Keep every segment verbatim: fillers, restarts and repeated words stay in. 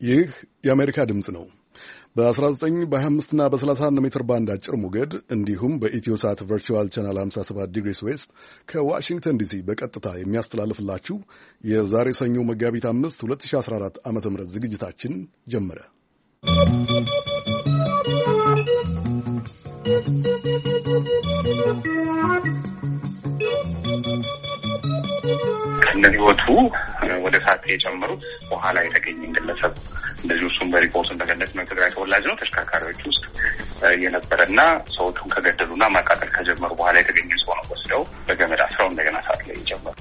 ይህ የአሜሪካ ድምፅ ነው። በ19 በ25 እና በ31 ሜትር ባንድ አጭር ሞገድ እንዲሁም በኢትዮሳት ቨርቹዋል ቻናል ሃምሳ ሰባት ዲግሪስ ዌስት ከዋሽንግተን ዲሲ በቀጥታ የሚያስተላልፍላችሁ የዛሬ ሰኞ መጋቢት አምስት ሁለት ሺህ አስራ አራት ዓመተ ምህረት ዝግጅታችን ጀመረ። ከነህይወቱ ወደ ሳት የጨመሩት በኋላ የተገኘ ግለሰብ እንደዚህ እሱም በሪፖርት እንደገለጽ ነው ትግራይ ተወላጅ ነው። ተሽከርካሪዎች ውስጥ የነበረና ሰዎቹን ከገደሉና ማቃጠል ከጀመሩ በኋላ የተገኘ ሰው ነው። ወስደው በገመድ አስረው እንደገና ሳት ላይ የጨመሩ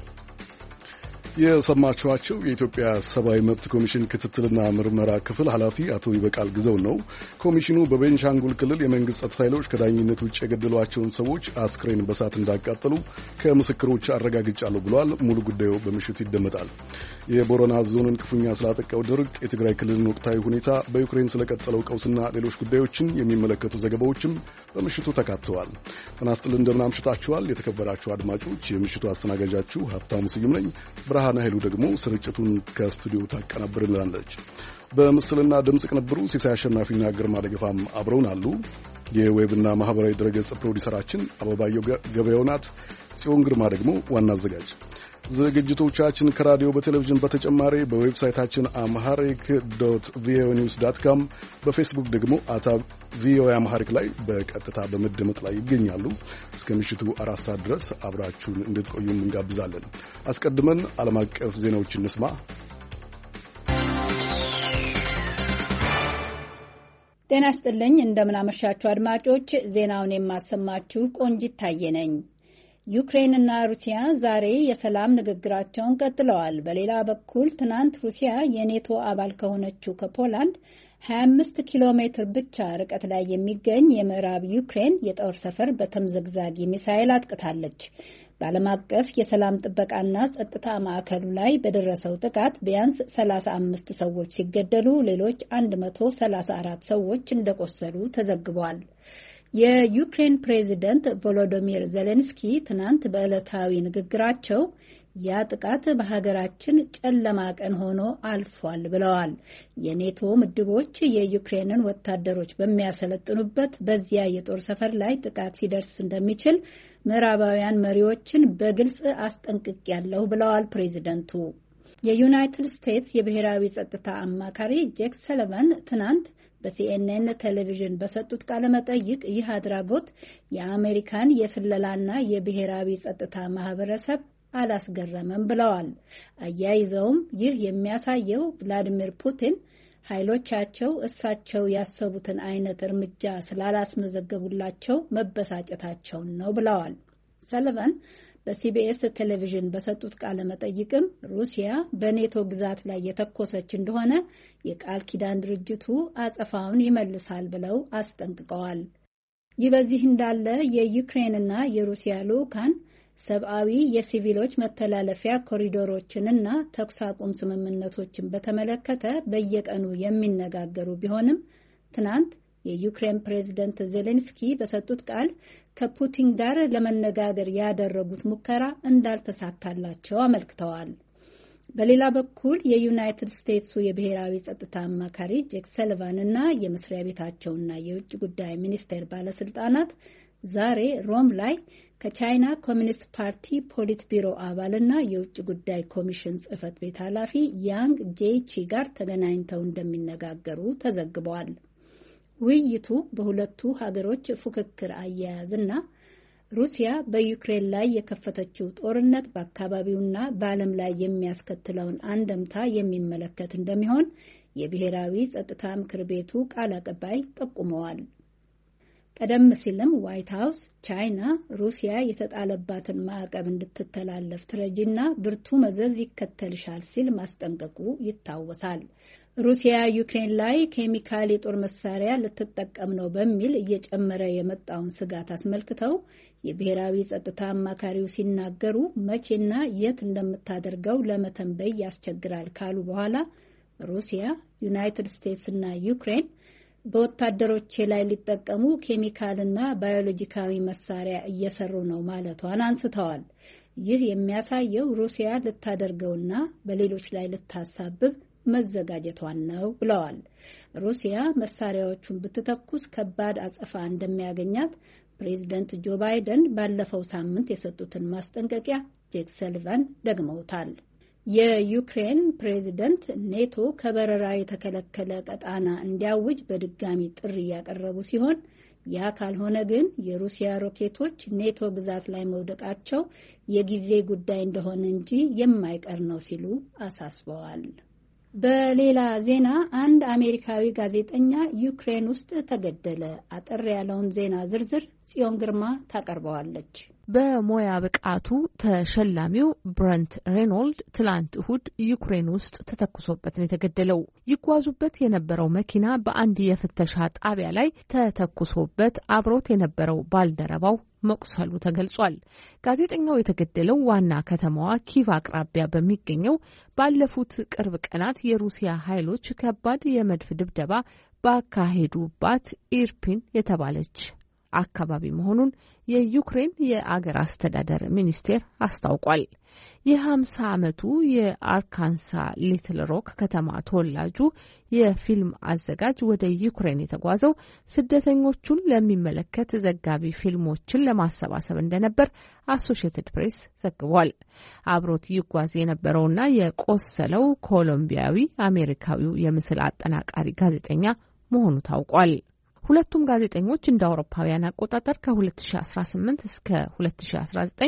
የሰማችኋቸው የኢትዮጵያ ሰብአዊ መብት ኮሚሽን ክትትልና ምርመራ ክፍል ኃላፊ አቶ ይበቃል ግዘው ነው። ኮሚሽኑ በቤንሻንጉል ክልል የመንግስት ጸጥታ ኃይሎች ከዳኝነት ውጭ የገደሏቸውን ሰዎች አስክሬን በሳት እንዳቃጠሉ ከምስክሮች አረጋግጫለሁ ብሏል። ሙሉ ጉዳዩ በምሽቱ ይደመጣል። የቦረና ዞንን ክፉኛ ስላጠቃው ድርቅ፣ የትግራይ ክልልን ወቅታዊ ሁኔታ፣ በዩክሬን ስለቀጠለው ቀውስና ሌሎች ጉዳዮችን የሚመለከቱ ዘገባዎችም በምሽቱ ተካተዋል። ጤና ይስጥልኝ፣ እንደምን አምሽታችኋል? የተከበራችሁ አድማጮች፣ የምሽቱ አስተናጋጃችሁ ሀብታሙ ስዩም ነኝ። ብርሃነ ኃይሉ ደግሞ ስርጭቱን ከስቱዲዮ ታቀናብርልናለች። በምስልና ድምጽ ቅንብሩ ሲሳይ አሸናፊና ግርማ ደገፋም አብረውን አሉ። የዌብና ማህበራዊ ድረገጽ ፕሮዲሰራችን አበባየው ገበያው ናት። ጽዮን ግርማ ደግሞ ዋና አዘጋጅ። ዝግጅቶቻችን ከራዲዮ በቴሌቪዥን በተጨማሪ በዌብሳይታችን አምሃሪክ ዶት ቪኦኤ ኒውስ ዶት ኮም በፌስቡክ ደግሞ አታ ቪኦኤ አምሃሪክ ላይ በቀጥታ በመደመጥ ላይ ይገኛሉ። እስከ ምሽቱ አራት ሰዓት ድረስ አብራችሁን እንድትቆዩ እንጋብዛለን። አስቀድመን ዓለም አቀፍ ዜናዎችን እንስማ። ጤና ይስጥልኝ፣ እንደምን አመሻችሁ አድማጮች። ዜናውን የማሰማችሁ ቆንጂት ታየ ነኝ። ዩክሬንና ሩሲያ ዛሬ የሰላም ንግግራቸውን ቀጥለዋል። በሌላ በኩል ትናንት ሩሲያ የኔቶ አባል ከሆነችው ከፖላንድ ሀያ አምስት ኪሎ ሜትር ብቻ ርቀት ላይ የሚገኝ የምዕራብ ዩክሬን የጦር ሰፈር በተምዘግዛጊ ሚሳኤል አጥቅታለች። በዓለም አቀፍ የሰላም ጥበቃና ጸጥታ ማዕከሉ ላይ በደረሰው ጥቃት ቢያንስ ሰላሳ አምስት ሰዎች ሲገደሉ ሌሎች አንድ መቶ ሰላሳ አራት ሰዎች እንደቆሰሉ ተዘግቧል። የዩክሬን ፕሬዚደንት ቮሎዶሚር ዜሌንስኪ ትናንት በዕለታዊ ንግግራቸው ያ ጥቃት በሀገራችን ጨለማ ቀን ሆኖ አልፏል ብለዋል። የኔቶ ምድቦች የዩክሬንን ወታደሮች በሚያሰለጥኑበት በዚያ የጦር ሰፈር ላይ ጥቃት ሲደርስ እንደሚችል ምዕራባውያን መሪዎችን በግልጽ አስጠንቅቄያለሁ ብለዋል ፕሬዚደንቱ። የዩናይትድ ስቴትስ የብሔራዊ ጸጥታ አማካሪ ጄክ ሰለቫን ትናንት በሲኤንኤን ቴሌቪዥን በሰጡት ቃለ መጠይቅ ይህ አድራጎት የአሜሪካን የስለላና የብሔራዊ ጸጥታ ማህበረሰብ አላስገረመም ብለዋል። አያይዘውም ይህ የሚያሳየው ቭላዲሚር ፑቲን ኃይሎቻቸው እሳቸው ያሰቡትን አይነት እርምጃ ስላላስመዘገቡላቸው መበሳጨታቸውን ነው ብለዋል። ሰለቫን በሲቢኤስ ቴሌቪዥን በሰጡት ቃለ መጠይቅም ሩሲያ በኔቶ ግዛት ላይ የተኮሰች እንደሆነ የቃል ኪዳን ድርጅቱ አጸፋውን ይመልሳል ብለው አስጠንቅቀዋል። ይህ በዚህ እንዳለ የዩክሬንና የሩሲያ ልዑካን ሰብአዊ የሲቪሎች መተላለፊያ ኮሪዶሮችንና ተኩስ አቁም ስምምነቶችን በተመለከተ በየቀኑ የሚነጋገሩ ቢሆንም ትናንት የዩክሬን ፕሬዝደንት ዜሌንስኪ በሰጡት ቃል ከፑቲን ጋር ለመነጋገር ያደረጉት ሙከራ እንዳልተሳካላቸው አመልክተዋል። በሌላ በኩል የዩናይትድ ስቴትሱ የብሔራዊ ጸጥታ አማካሪ ጄክ ሰሊቫን እና የመስሪያ ቤታቸውና የውጭ ጉዳይ ሚኒስቴር ባለስልጣናት ዛሬ ሮም ላይ ከቻይና ኮሚኒስት ፓርቲ ፖሊት ቢሮ አባልና የውጭ ጉዳይ ኮሚሽን ጽህፈት ቤት ኃላፊ ያንግ ጄቺ ጋር ተገናኝተው እንደሚነጋገሩ ተዘግበዋል። ውይይቱ በሁለቱ ሀገሮች ፉክክር አያያዝና ሩሲያ በዩክሬን ላይ የከፈተችው ጦርነት በአካባቢውና በዓለም ላይ የሚያስከትለውን አንደምታ የሚመለከት እንደሚሆን የብሔራዊ ጸጥታ ምክር ቤቱ ቃል አቀባይ ጠቁመዋል። ቀደም ሲልም ዋይት ሀውስ ቻይና ሩሲያ የተጣለባትን ማዕቀብ እንድትተላለፍ ትረጂና ብርቱ መዘዝ ይከተልሻል ሲል ማስጠንቀቁ ይታወሳል። ሩሲያ ዩክሬን ላይ ኬሚካል የጦር መሳሪያ ልትጠቀም ነው በሚል እየጨመረ የመጣውን ስጋት አስመልክተው የብሔራዊ ጸጥታ አማካሪው ሲናገሩ መቼና የት እንደምታደርገው ለመተንበይ ያስቸግራል ካሉ በኋላ ሩሲያ፣ ዩናይትድ ስቴትስ እና ዩክሬን በወታደሮቼ ላይ ሊጠቀሙ ኬሚካልና ባዮሎጂካዊ መሳሪያ እየሰሩ ነው ማለቷን አንስተዋል። ይህ የሚያሳየው ሩሲያ ልታደርገውና በሌሎች ላይ ልታሳብብ መዘጋጀቷን ነው ብለዋል። ሩሲያ መሳሪያዎቹን ብትተኩስ ከባድ አጸፋ እንደሚያገኛት ፕሬዚደንት ጆ ባይደን ባለፈው ሳምንት የሰጡትን ማስጠንቀቂያ ጄክ ሰሊቫን ደግመውታል። የዩክሬን ፕሬዚደንት ኔቶ ከበረራ የተከለከለ ቀጣና እንዲያውጅ በድጋሚ ጥሪ ያቀረቡ ሲሆን ያ ካልሆነ ግን የሩሲያ ሮኬቶች ኔቶ ግዛት ላይ መውደቃቸው የጊዜ ጉዳይ እንደሆነ እንጂ የማይቀር ነው ሲሉ አሳስበዋል። በሌላ ዜና አንድ አሜሪካዊ ጋዜጠኛ ዩክሬን ውስጥ ተገደለ። አጠር ያለውን ዜና ዝርዝር ጽዮን ግርማ ታቀርበዋለች። በሞያ ብቃቱ ተሸላሚው ብረንት ሬኖልድ ትላንት እሁድ ዩክሬን ውስጥ ተተኩሶበት ነው የተገደለው። ይጓዙበት የነበረው መኪና በአንድ የፍተሻ ጣቢያ ላይ ተተኩሶበት አብሮት የነበረው ባልደረባው መቁሰሉ ተገልጿል። ጋዜጠኛው የተገደለው ዋና ከተማዋ ኪቭ አቅራቢያ በሚገኘው ባለፉት ቅርብ ቀናት የሩሲያ ኃይሎች ከባድ የመድፍ ድብደባ ባካሄዱባት ኢርፒን የተባለች አካባቢ መሆኑን የዩክሬን የአገር አስተዳደር ሚኒስቴር አስታውቋል። የሀምሳ ዓመቱ የአርካንሳ ሊትል ሮክ ከተማ ተወላጁ የፊልም አዘጋጅ ወደ ዩክሬን የተጓዘው ስደተኞቹን ለሚመለከት ዘጋቢ ፊልሞችን ለማሰባሰብ እንደነበር አሶሺየትድ ፕሬስ ዘግቧል። አብሮት ይጓዝ የነበረውና የቆሰለው ኮሎምቢያዊ አሜሪካዊው የምስል አጠናቃሪ ጋዜጠኛ መሆኑ ታውቋል። ሁለቱም ጋዜጠኞች እንደ አውሮፓውያን አቆጣጠር ከ2018 እስከ ሁለት ሺ አስራ ዘጠኝ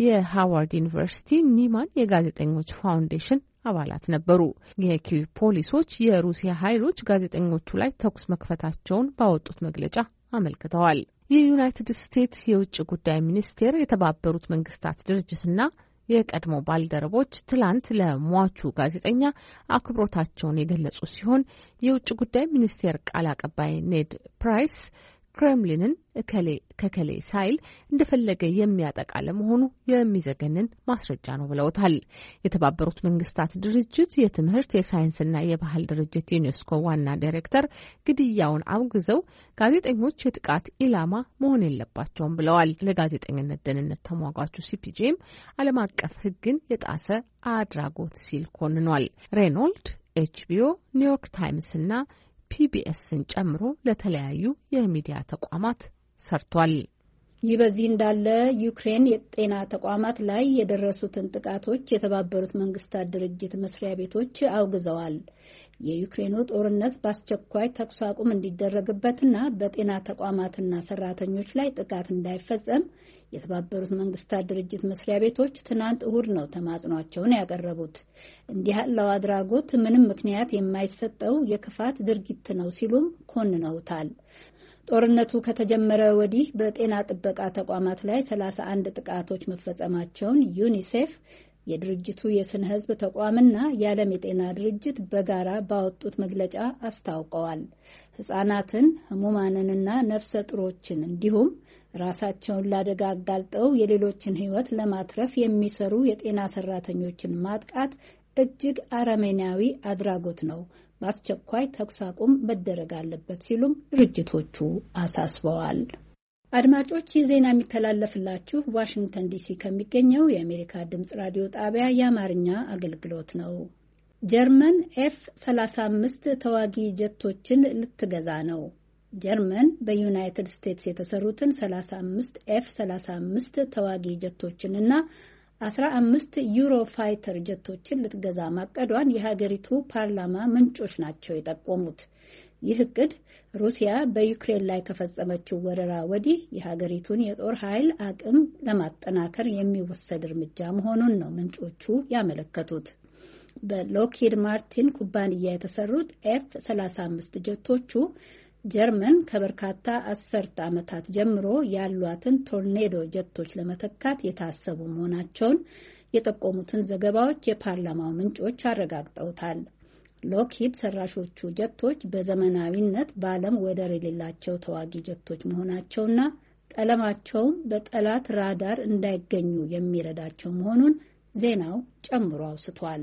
የሃዋርድ ዩኒቨርሲቲ ኒማን የጋዜጠኞች ፋውንዴሽን አባላት ነበሩ። የኪቭ ፖሊሶች የሩሲያ ኃይሎች ጋዜጠኞቹ ላይ ተኩስ መክፈታቸውን ባወጡት መግለጫ አመልክተዋል። የዩናይትድ ስቴትስ የውጭ ጉዳይ ሚኒስቴር የተባበሩት መንግስታት ድርጅትና የቀድሞ ባልደረቦች ትላንት ለሟቹ ጋዜጠኛ አክብሮታቸውን የገለጹ ሲሆን የውጭ ጉዳይ ሚኒስቴር ቃል አቀባይ ኔድ ፕራይስ ክሬምሊንን እከሌ ከከሌ ሳይል እንደፈለገ የሚያጠቃ ለመሆኑ የሚዘገንን ማስረጃ ነው ብለውታል። የተባበሩት መንግስታት ድርጅት የትምህርት የሳይንስና የባህል ድርጅት ዩኔስኮ ዋና ዳይሬክተር ግድያውን አውግዘው ጋዜጠኞች የጥቃት ኢላማ መሆን የለባቸውም ብለዋል። ለጋዜጠኝነት ደህንነት ተሟጋቹ ሲፒጄም ዓለም አቀፍ ሕግን የጣሰ አድራጎት ሲል ኮንኗል። ሬኖልድ ኤችቢኦ፣ ኒውዮርክ ታይምስ እና ፒቢኤስን ጨምሮ ለተለያዩ የሚዲያ ተቋማት ሰርቷል። ይህ በዚህ እንዳለ ዩክሬን የጤና ተቋማት ላይ የደረሱትን ጥቃቶች የተባበሩት መንግስታት ድርጅት መስሪያ ቤቶች አውግዘዋል። የዩክሬኑ ጦርነት በአስቸኳይ ተኩስ አቁም እንዲደረግበትና በጤና ተቋማትና ሰራተኞች ላይ ጥቃት እንዳይፈጸም የተባበሩት መንግስታት ድርጅት መስሪያ ቤቶች ትናንት እሁድ ነው ተማጽኗቸውን ያቀረቡት። እንዲህ ያለው አድራጎት ምንም ምክንያት የማይሰጠው የክፋት ድርጊት ነው ሲሉም ኮንነውታል። ጦርነቱ ከተጀመረ ወዲህ በጤና ጥበቃ ተቋማት ላይ ሰላሳ አንድ ጥቃቶች መፈጸማቸውን ዩኒሴፍ፣ የድርጅቱ የስነ ህዝብ ተቋምና የዓለም የጤና ድርጅት በጋራ ባወጡት መግለጫ አስታውቀዋል። ህጻናትን፣ ህሙማንንና ነፍሰ ጡሮችን እንዲሁም ራሳቸውን ለአደጋ አጋልጠው የሌሎችን ህይወት ለማትረፍ የሚሰሩ የጤና ሰራተኞችን ማጥቃት እጅግ አረመኔያዊ አድራጎት ነው። በአስቸኳይ ተኩስ አቁም መደረግ አለበት ሲሉም ድርጅቶቹ አሳስበዋል። አድማጮች፣ ይህ ዜና የሚተላለፍላችሁ ዋሽንግተን ዲሲ ከሚገኘው የአሜሪካ ድምጽ ራዲዮ ጣቢያ የአማርኛ አገልግሎት ነው። ጀርመን ኤፍ ሰላሳ አምስት ተዋጊ ጀቶችን ልትገዛ ነው። ጀርመን በዩናይትድ ስቴትስ የተሰሩትን ሰላሳ አምስት ኤፍ ሰላሳ አምስት ተዋጊ ጀቶችንና አስራ አምስት ዩሮ ፋይተር ጀቶችን ልትገዛ ማቀዷን የሀገሪቱ ፓርላማ ምንጮች ናቸው የጠቆሙት። ይህ እቅድ ሩሲያ በዩክሬን ላይ ከፈጸመችው ወረራ ወዲህ የሀገሪቱን የጦር ኃይል አቅም ለማጠናከር የሚወሰድ እርምጃ መሆኑን ነው ምንጮቹ ያመለከቱት። በሎክሂድ ማርቲን ኩባንያ የተሰሩት ኤፍ ሰላሳ አምስት ጀቶቹ ጀርመን ከበርካታ አስርተ ዓመታት ጀምሮ ያሏትን ቶርኔዶ ጀቶች ለመተካት የታሰቡ መሆናቸውን የጠቆሙትን ዘገባዎች የፓርላማው ምንጮች አረጋግጠውታል። ሎክሂድ ሰራሾቹ ጀቶች በዘመናዊነት በዓለም ወደር የሌላቸው ተዋጊ ጀቶች መሆናቸውና ቀለማቸውም በጠላት ራዳር እንዳይገኙ የሚረዳቸው መሆኑን ዜናው ጨምሮ አውስቷል።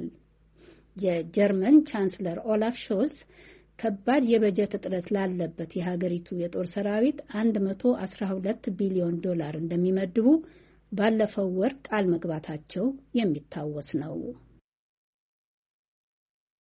የጀርመን ቻንስለር ኦላፍ ሾልስ ከባድ የበጀት እጥረት ላለበት የሀገሪቱ የጦር ሰራዊት መቶ አስራ ሁለት ቢሊዮን ዶላር እንደሚመድቡ ባለፈው ወር ቃል መግባታቸው የሚታወስ ነው።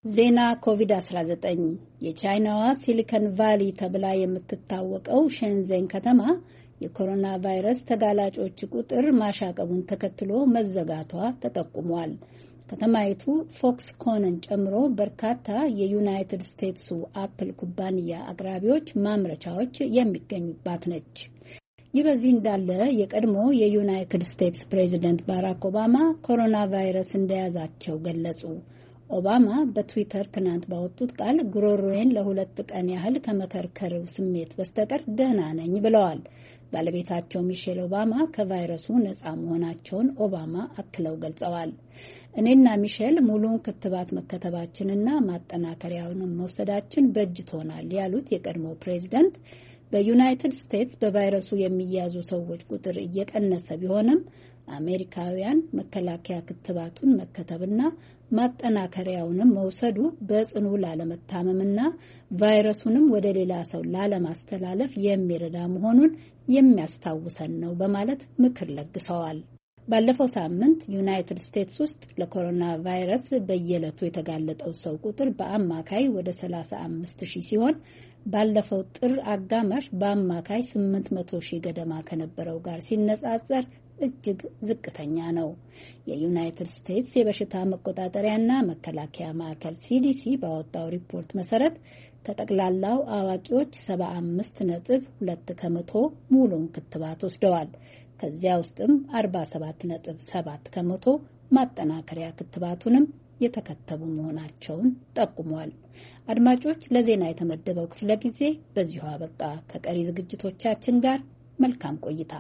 ዜና ኮቪድ አስራ ዘጠኝ የቻይናዋ ሲሊኮን ቫሊ ተብላ የምትታወቀው ሸንዘን ከተማ የኮሮና ቫይረስ ተጋላጮች ቁጥር ማሻቀቡን ተከትሎ መዘጋቷ ተጠቁሟል። ከተማይቱ ፎክስኮንን ጨምሮ በርካታ የዩናይትድ ስቴትሱ አፕል ኩባንያ አቅራቢዎች ማምረቻዎች የሚገኙባት ነች። ይህ በዚህ እንዳለ የቀድሞ የዩናይትድ ስቴትስ ፕሬዚደንት ባራክ ኦባማ ኮሮና ቫይረስ እንደያዛቸው ገለጹ። ኦባማ በትዊተር ትናንት ባወጡት ቃል ጉሮሮዬን ለሁለት ቀን ያህል ከመከርከሪው ስሜት በስተቀር ደህና ነኝ ብለዋል። ባለቤታቸው ሚሼል ኦባማ ከቫይረሱ ነፃ መሆናቸውን ኦባማ አክለው ገልጸዋል። እኔና ሚሼል ሙሉውን ክትባት መከተባችንና ማጠናከሪያውንም መውሰዳችን በእጅቶናል ያሉት የቀድሞ ፕሬዚደንት በዩናይትድ ስቴትስ በቫይረሱ የሚያዙ ሰዎች ቁጥር እየቀነሰ ቢሆንም አሜሪካውያን መከላከያ ክትባቱን መከተብና ማጠናከሪያውንም መውሰዱ በጽኑ ላለመታመምና ቫይረሱንም ወደ ሌላ ሰው ላለማስተላለፍ የሚረዳ መሆኑን የሚያስታውሰን ነው በማለት ምክር ለግሰዋል። ባለፈው ሳምንት ዩናይትድ ስቴትስ ውስጥ ለኮሮና ቫይረስ በየዕለቱ የተጋለጠው ሰው ቁጥር በአማካይ ወደ ሰላሳ አምስት ሺህ ሲሆን ባለፈው ጥር አጋማሽ በአማካይ ስምንት መቶ ሺህ ገደማ ከነበረው ጋር ሲነጻጸር እጅግ ዝቅተኛ ነው። የዩናይትድ ስቴትስ የበሽታ መቆጣጠሪያና መከላከያ ማዕከል ሲዲሲ ባወጣው ሪፖርት መሰረት ከጠቅላላው አዋቂዎች ሰባ አምስት ነጥብ ሁለት ከመቶ ሙሉን ክትባት ወስደዋል። ከዚያ ውስጥም አርባ ሰባት ነጥብ ሰባት ከመቶ ማጠናከሪያ ክትባቱንም የተከተቡ መሆናቸውን ጠቁሟል። አድማጮች፣ ለዜና የተመደበው ክፍለ ጊዜ በዚሁ አበቃ። ከቀሪ ዝግጅቶቻችን ጋር መልካም ቆይታ።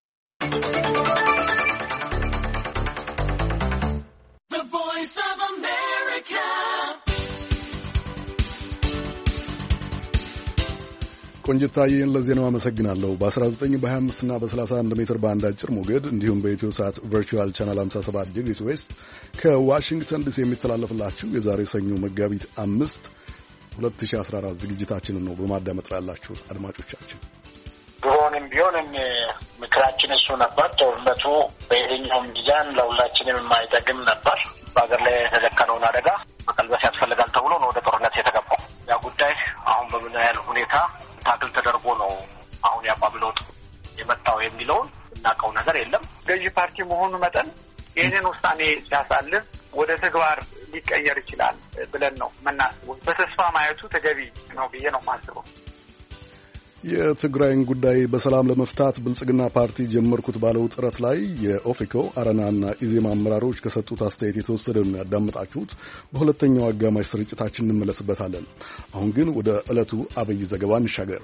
The Voice of America. ቆንጅታዬን ለዜናው አመሰግናለሁ። በ19 በ25 እና በ31 ሜትር ባንድ አጭር ሞገድ እንዲሁም በኢትዮ ሳት ቨርቹዋል ቻናል ሃምሳ ሰባት ዲግሪስ ዌስት ከዋሽንግተን ዲሲ የሚተላለፍላችሁ የዛሬ ሰኞ መጋቢት አምስት ሁለት ሺህ አስራ አራት ዝግጅታችንን ነው በማዳመጥ ላላችሁ አድማጮቻችን። ድሮንም ቢሆንም ምክራችን እሱ ነበር። ጦርነቱ በየትኛውም ሚዛን ለሁላችንም የማይጠቅም ነበር። በሀገር ላይ የተደቀነውን አደጋ መቀልበስ ያስፈልጋል ተብሎ ነው ወደ ጦርነት የተገባው። ያ ጉዳይ አሁን በምን ያህል ሁኔታ ታክል ተደርጎ ነው አሁን ያቋም ለውጥ የመጣው የሚለውን እናውቀው ነገር የለም። ገዢ ፓርቲ መሆኑ መጠን ይህንን ውሳኔ ሲያሳልፍ ወደ ተግባር ሊቀየር ይችላል ብለን ነው የምናስበው። በተስፋ ማየቱ ተገቢ ነው ብዬ ነው የማስበው። የትግራይን ጉዳይ በሰላም ለመፍታት ብልጽግና ፓርቲ ጀመርኩት ባለው ጥረት ላይ የኦፌኮ አረናና ኢዜማ አመራሮች ከሰጡት አስተያየት የተወሰደውን ያዳመጣችሁት። በሁለተኛው አጋማሽ ስርጭታችን እንመለስበታለን። አሁን ግን ወደ ዕለቱ አብይ ዘገባ እንሻገር።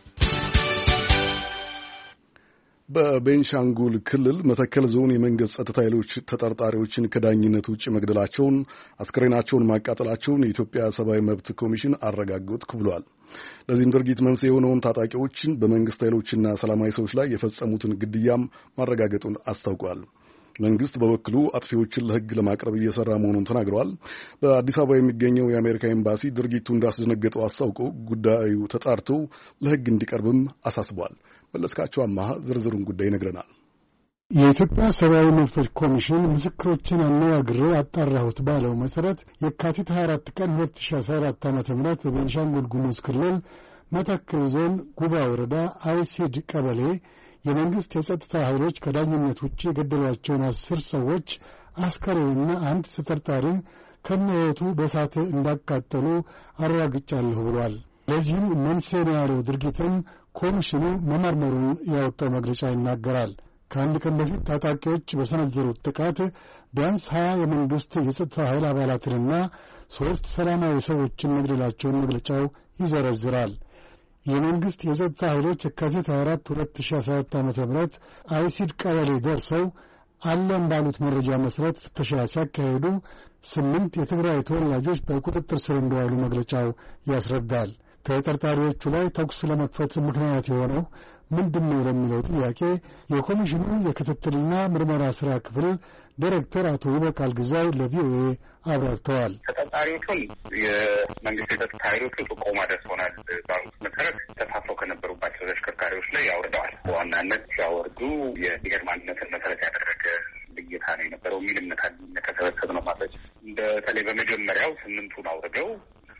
በቤንሻንጉል ክልል መተከል ዞን የመንግስት ጸጥታ ኃይሎች ተጠርጣሪዎችን ከዳኝነት ውጭ መግደላቸውን፣ አስክሬናቸውን ማቃጠላቸውን የኢትዮጵያ ሰብአዊ መብት ኮሚሽን አረጋገጥኩ ብሏል። ለዚህም ድርጊት መንስኤ የሆነውን ታጣቂዎችን በመንግስት ኃይሎችና ሰላማዊ ሰዎች ላይ የፈጸሙትን ግድያም ማረጋገጡን አስታውቋል። መንግስት በበኩሉ አጥፊዎችን ለሕግ ለማቅረብ እየሰራ መሆኑን ተናግረዋል። በአዲስ አበባ የሚገኘው የአሜሪካ ኤምባሲ ድርጊቱ እንዳስደነገጠው አስታውቆ ጉዳዩ ተጣርቶ ለሕግ እንዲቀርብም አሳስቧል። መለስካቸው አማሃ ዝርዝሩን ጉዳይ ይነግረናል። የኢትዮጵያ ሰብአዊ መብቶች ኮሚሽን ምስክሮችን አነጋግሬ አጣራሁት ባለው መሰረት የካቲት ሀያ አራት ቀን ሁለት ሺህ አስራ አራት ዓመተ ምህረት በቤንሻንጉል ጉሙዝ ክልል መተከል ዞን ጉባ ወረዳ አይሲድ ቀበሌ የመንግስት የጸጥታ ኃይሎች ከዳኝነት ውጭ የገደሏቸውን አስር ሰዎች አስከሬንና አንድ ተጠርጣሪን ከነህይወቱ በእሳት እንዳቃጠሉ አረጋግጫለሁ ብሏል። ለዚህም መንስኤ ነው ያለው ድርጊትም ኮሚሽኑ መመርመሩን ያወጣው መግለጫ ይናገራል። ከአንድ ቀን በፊት ታጣቂዎች በሰነዘሩት ጥቃት ቢያንስ ሀያ የመንግስት የጸጥታ ኃይል አባላትንና ሶስት ሰላማዊ ሰዎችን መግደላቸውን መግለጫው ይዘረዝራል። የመንግስት የጸጥታ ኃይሎች የካቲት ሀያ አራት ሁለት ሺህ አስራ አራት ዓመተ ምህረት አይሲድ ቀበሌ ደርሰው አለን ባሉት መረጃ መሰረት ፍተሻ ሲያካሄዱ ስምንት የትግራይ ተወላጆች በቁጥጥር ስር እንደዋሉ መግለጫው ያስረዳል። ተጠርጣሪዎቹ ላይ ተኩስ ለመክፈት ምክንያት የሆነው ምንድን ነው ለሚለው ጥያቄ የኮሚሽኑ የክትትልና ምርመራ ስራ ክፍል ዳይሬክተር አቶ ይበቃል ግዛው ለቪኦኤ አብራርተዋል። ተጠርጣሪዎቹን የመንግስት የጸጥታ ኃይሎቹ ጥቆማ ደርሶናል ባሉት መሰረት ተሳፍረው ከነበሩባቸው ተሽከርካሪዎች ላይ ያወርደዋል። በዋናነት ሲያወርዱ የብሔር ማንነትን መሰረት ያደረገ ልየታ ነው የነበረው የሚል እምነት ከተሰበሰብ ነው ማለት በተለይ በመጀመሪያው ስምንቱን አውርደው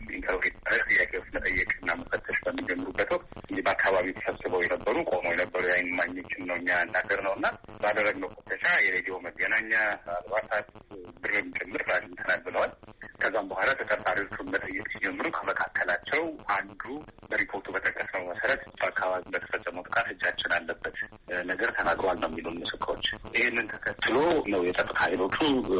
ጥያቄዎች መጠየቅና መፈተሽ በሚጀምሩበት ወቅት እንግዲህ በአካባቢው ተሰብስበው የነበሩ ቆመው የነበሩ የዓይን እማኞችን ነው እኛ ያናገር ነው እና ባደረግነው ፍተሻ የሬዲዮ መገናኛ አልባሳት፣ ብርም ጭምር አግኝተናል ብለዋል። ከዛም በኋላ ተጠርጣሪዎቹን መጠየቅ ሲጀምሩ ከመካከላቸው አንዱ በሪፖርቱ በጠቀስነው መሰረት በአካባቢ በተፈጸመው ጥቃት እጃችን አለበት ነገር ተናግሯል ነው የሚሉን ምስክሮች። ይህንን ተከትሎ ነው የጸጥታ ኃይሎቹ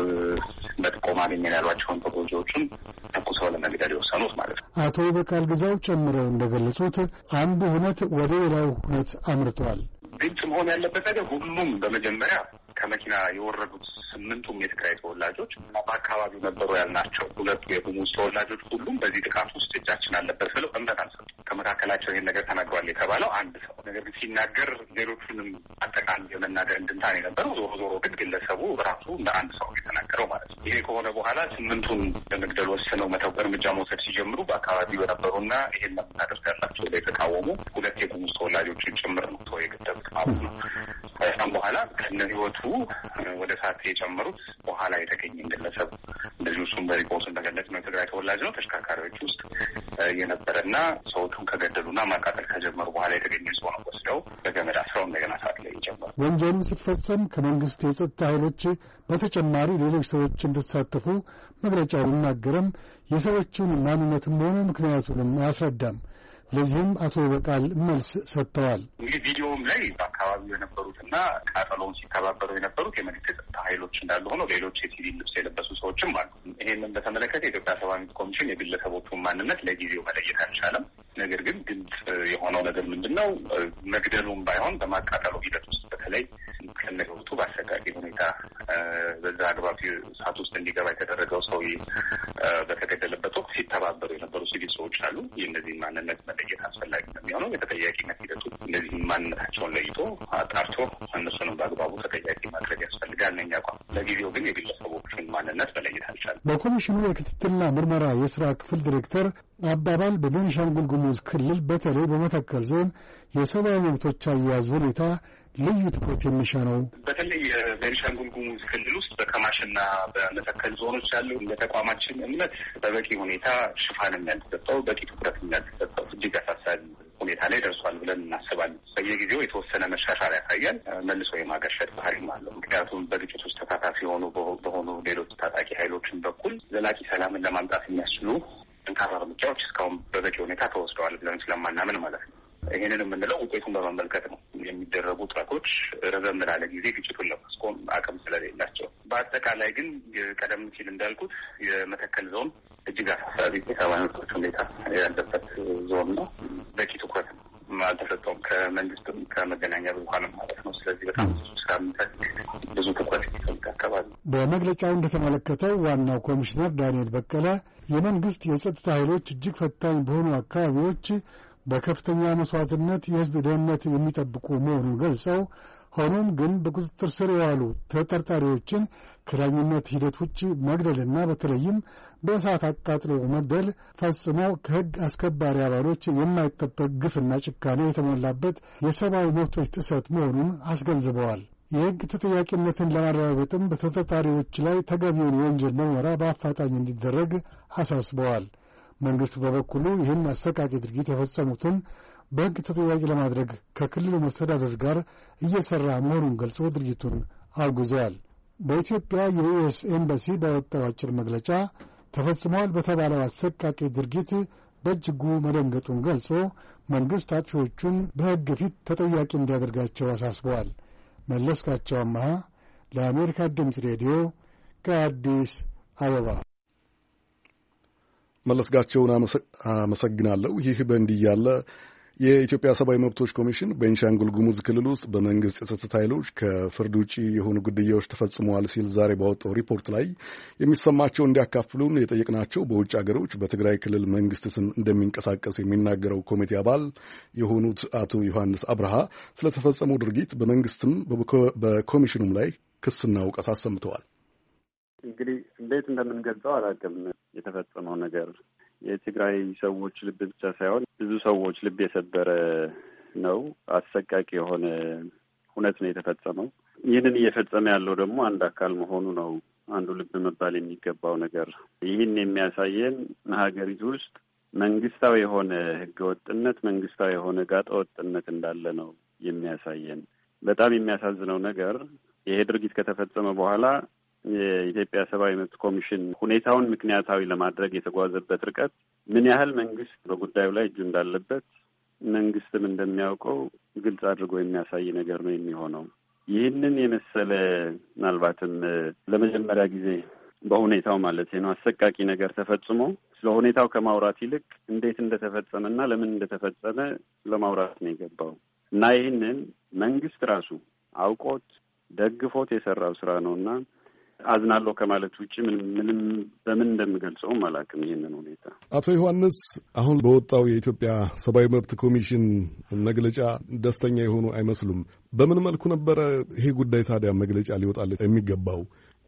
በጥቆማ አገኘን ያሏቸውን ተጎጂዎቹን ተኩሰው ለመግደል የወሰኑት ማለት ነው። አቶ ይበቃል ግዛው ጨምረው እንደገለጹት አንዱ ሁነት ወደ ሌላው ሁነት አምርቷል። ግልጽ መሆን ያለበት ነገር ሁሉም በመጀመሪያ ከመኪና የወረዱት ስምንቱም የትግራይ ተወላጆች እና በአካባቢው ነበሩ ያልናቸው ሁለቱ የጉሙዝ ተወላጆች ሁሉም በዚህ ጥቃት ውስጥ እጃችን አለበት ብለው እምነት አልሰጡም። ከመካከላቸው ይህን ነገር ተናግሯል የተባለው አንድ ሰው ነገር ግን ሲናገር ሌሎቹንም አጠቃላይ የመናገር እንድንታን የነበረው ዞሮ ዞሮ ግን ግለሰቡ ራሱ እንደ አንድ ሰው የተናገረው ማለት ነው። ይሄ ከሆነ በኋላ ስምንቱን ለመግደል ወስነው መተው እርምጃ መውሰድ ሲጀምሩ በአካባቢው የነበሩና ይሄን ለምታደርግ ያላቸው የተቃወሙ ሁለት የጉሙዝ ተወላጆችን ጭምር ነው ሰው የገደሉት ማለት ነው። ከዛም በኋላ ከነ ህይወቱ ወደ ሳት የጨመሩት በኋላ የተገኘ ግለሰብ እንደዚሁ እሱም በሪፖርት እንደገለጽ ነው የትግራይ ተወላጅ ነው። ተሽከርካሪዎች ውስጥ የነበረና ሰዎቹን ከገደሉና ማቃጠል ከጀመሩ በኋላ የተገኘ ሰው ነው ወስደው በገመድ አስረው እንደገና ሳት ላይ ይጨመሩ። ወንጀሉ ሲፈጸም ከመንግስት የጸጥታ ኃይሎች በተጨማሪ ሌሎች ሰዎች እንደተሳተፉ መግለጫው ቢናገርም የሰዎቹን ማንነትም ሆነ ምክንያቱንም አያስረዳም። ለዚህም አቶ ይበቃል መልስ ሰጥተዋል። እንግዲህ ቪዲዮውም ላይ በአካባቢው የነበሩትና ቃጠሎውን ሲተባበሩ የነበሩት የመንግስት የጸጥታ ኃይሎች እንዳሉ ሆነው ሌሎች የሲቪል ልብስ የለበሱ ሰዎችም አሉ። ይሄንን በተመለከተ የኢትዮጵያ ሰብአዊ መብት ኮሚሽን የግለሰቦቹን ማንነት ለጊዜው መለየት አልቻለም። ነገር ግን ግልጽ የሆነው ነገር ምንድን ነው? መግደሉም ባይሆን በማቃጠሉ ሂደት ውስጥ በተለይ ከነገውቱ በአሰቃቂ ሁኔታ በዛ አግባብ እሳት ውስጥ እንዲገባ የተደረገው ሰው በተገደለበት ወቅት ሲተባበሩ የነበሩ ሲቪል ሰዎች አሉ። የእነዚህ ማንነት መለየት አስፈላጊ ነው የሚሆነው። የተጠያቂነት ሂደቱ እነዚህ ማንነታቸውን ለይቶ አጣርቶ እነሱንም በአግባቡ ተጠያቂ ማድረግ ያስፈልጋል ነው አቋም። ለጊዜው ግን የግለሰቦችን ማንነት መለየት አልቻለም። በኮሚሽኑ የክትትልና ምርመራ የስራ ክፍል ዲሬክተር አባባል በቤኒሻንጉል ጉሙዝ ክልል በተለይ በመተከል ዞን የሰብአዊ መብቶች አያያዝ ሁኔታ ልዩ ትኩረት የሚሻ ነው። በተለይ የቤኒሻንጉል ጉሙዝ ክልል ውስጥ በከማሽና በመተከል ዞኖች ያለው እንደ ተቋማችን እምነት በበቂ ሁኔታ ሽፋንም ያልተሰጠው በቂ ትኩረትም ያልተሰጠው እጅግ አሳሳቢ ሁኔታ ላይ ደርሷል ብለን እናስባለን። በየጊዜው የተወሰነ መሻሻል ያሳያል። መልሶ የማገርሸት ባህሪም አለው። ምክንያቱም በግጭት ውስጥ ተሳታፊ የሆኑ በሆኑ ሌሎች ታጣቂ ኃይሎችን በኩል ዘላቂ ሰላምን ለማምጣት የሚያስችሉ ጠንካራ እርምጃዎች እስካሁን በበቂ ሁኔታ ተወስደዋል ብለን ስለማናምን ማለት ነው። ይህንን የምንለው ውጤቱን በመመልከት ነው። የሚደረጉ ጥረቶች ረዘም ላለ ጊዜ ግጭቱን ለማስቆም አቅም ስለሌላቸው፣ በአጠቃላይ ግን ቀደም ሲል እንዳልኩት የመተከል ዞን እጅግ አሳሳቢ የሰብአዊ መብቶች ሁኔታ ያለበት ዞን ነው። በቂ ትኩረት አልተሰጠውም፣ ከመንግስትም ከመገናኛ ብዙኃንም ማለት ነው። ስለዚህ በጣም ብዙ ስራ ብዙ ትኩረት የሚፈልግ አካባቢ። በመግለጫው እንደተመለከተው ዋናው ኮሚሽነር ዳንኤል በቀለ የመንግስት የጸጥታ ኃይሎች እጅግ ፈታኝ በሆኑ አካባቢዎች በከፍተኛ መስዋዕትነት የህዝብ ደህንነት የሚጠብቁ መሆኑን ገልጸው ሆኖም ግን በቁጥጥር ስር የዋሉ ተጠርጣሪዎችን ከዳኝነት ሂደት ውጭ መግደልና በተለይም በእሳት አቃጥሎ መግደል ፈጽሞ ከህግ አስከባሪ አባሎች የማይጠበቅ ግፍና ጭካኔ የተሞላበት የሰብአዊ መብቶች ጥሰት መሆኑን አስገንዝበዋል። የህግ ተጠያቂነትን ለማረጋገጥም በተጠርጣሪዎች ላይ ተገቢውን የወንጀል ምርመራ በአፋጣኝ እንዲደረግ አሳስበዋል። መንግስት በበኩሉ ይህን አሰቃቂ ድርጊት የፈጸሙትን በህግ ተጠያቂ ለማድረግ ከክልሉ መስተዳደር ጋር እየሰራ መሆኑን ገልጾ ድርጊቱን አውግዘዋል። በኢትዮጵያ የዩኤስ ኤምባሲ ባወጣው አጭር መግለጫ ተፈጽሟል በተባለው አሰቃቂ ድርጊት በእጅጉ መደንገጡን ገልጾ መንግስት አጥፊዎቹን በህግ ፊት ተጠያቂ እንዲያደርጋቸው አሳስበዋል። መለስካቸው አማሃ ለአሜሪካ ድምፅ ሬዲዮ ከአዲስ አበባ። መለስካቸውን አመሰግናለሁ። ይህ በእንዲህ ያለ የኢትዮጵያ ሰብአዊ መብቶች ኮሚሽን ቤንሻንጉል ጉሙዝ ክልል ውስጥ በመንግስት የጸጥታ ኃይሎች ከፍርድ ውጭ የሆኑ ግድያዎች ተፈጽመዋል ሲል ዛሬ ባወጣው ሪፖርት ላይ የሚሰማቸው እንዲያካፍሉን የጠየቅናቸው በውጭ ሀገሮች በትግራይ ክልል መንግስት ስም እንደሚንቀሳቀስ የሚናገረው ኮሚቴ አባል የሆኑት አቶ ዮሐንስ አብርሃ ስለተፈጸመው ድርጊት በመንግስትም በኮሚሽኑም ላይ ክስና ወቀሳ አሰምተዋል። እንግዲህ እንዴት እንደምንገልጸው አላውቅም። የተፈጸመው ነገር የትግራይ ሰዎች ልብ ብቻ ሳይሆን ብዙ ሰዎች ልብ የሰበረ ነው። አሰቃቂ የሆነ ሁነት ነው የተፈጸመው። ይህንን እየፈጸመ ያለው ደግሞ አንድ አካል መሆኑ ነው አንዱ ልብ መባል የሚገባው ነገር ይህን የሚያሳየን ሀገሪቱ ውስጥ መንግስታዊ የሆነ ህገወጥነት፣ መንግስታዊ የሆነ ጋጠወጥነት እንዳለ ነው የሚያሳየን። በጣም የሚያሳዝነው ነገር ይሄ ድርጊት ከተፈጸመ በኋላ የኢትዮጵያ ሰብአዊ መብት ኮሚሽን ሁኔታውን ምክንያታዊ ለማድረግ የተጓዘበት ርቀት ምን ያህል መንግስት በጉዳዩ ላይ እጁ እንዳለበት መንግስትም እንደሚያውቀው ግልጽ አድርጎ የሚያሳይ ነገር ነው የሚሆነው። ይህንን የመሰለ ምናልባትም ለመጀመሪያ ጊዜ በሁኔታው ማለት ነው አሰቃቂ ነገር ተፈጽሞ ስለ ሁኔታው ከማውራት ይልቅ እንዴት እንደተፈጸመና ለምን እንደተፈጸመ ለማውራት ነው የገባው እና ይህንን መንግስት ራሱ አውቆት ደግፎት የሰራው ስራ ነውና አዝናለሁ ከማለት ውጪ ምንም ምንም በምን እንደምገልጸው አላውቅም ይሄንን ሁኔታ። አቶ ዮሐንስ አሁን በወጣው የኢትዮጵያ ሰብአዊ መብት ኮሚሽን መግለጫ ደስተኛ የሆኑ አይመስሉም። በምን መልኩ ነበረ ይሄ ጉዳይ ታዲያ መግለጫ ሊወጣለት የሚገባው?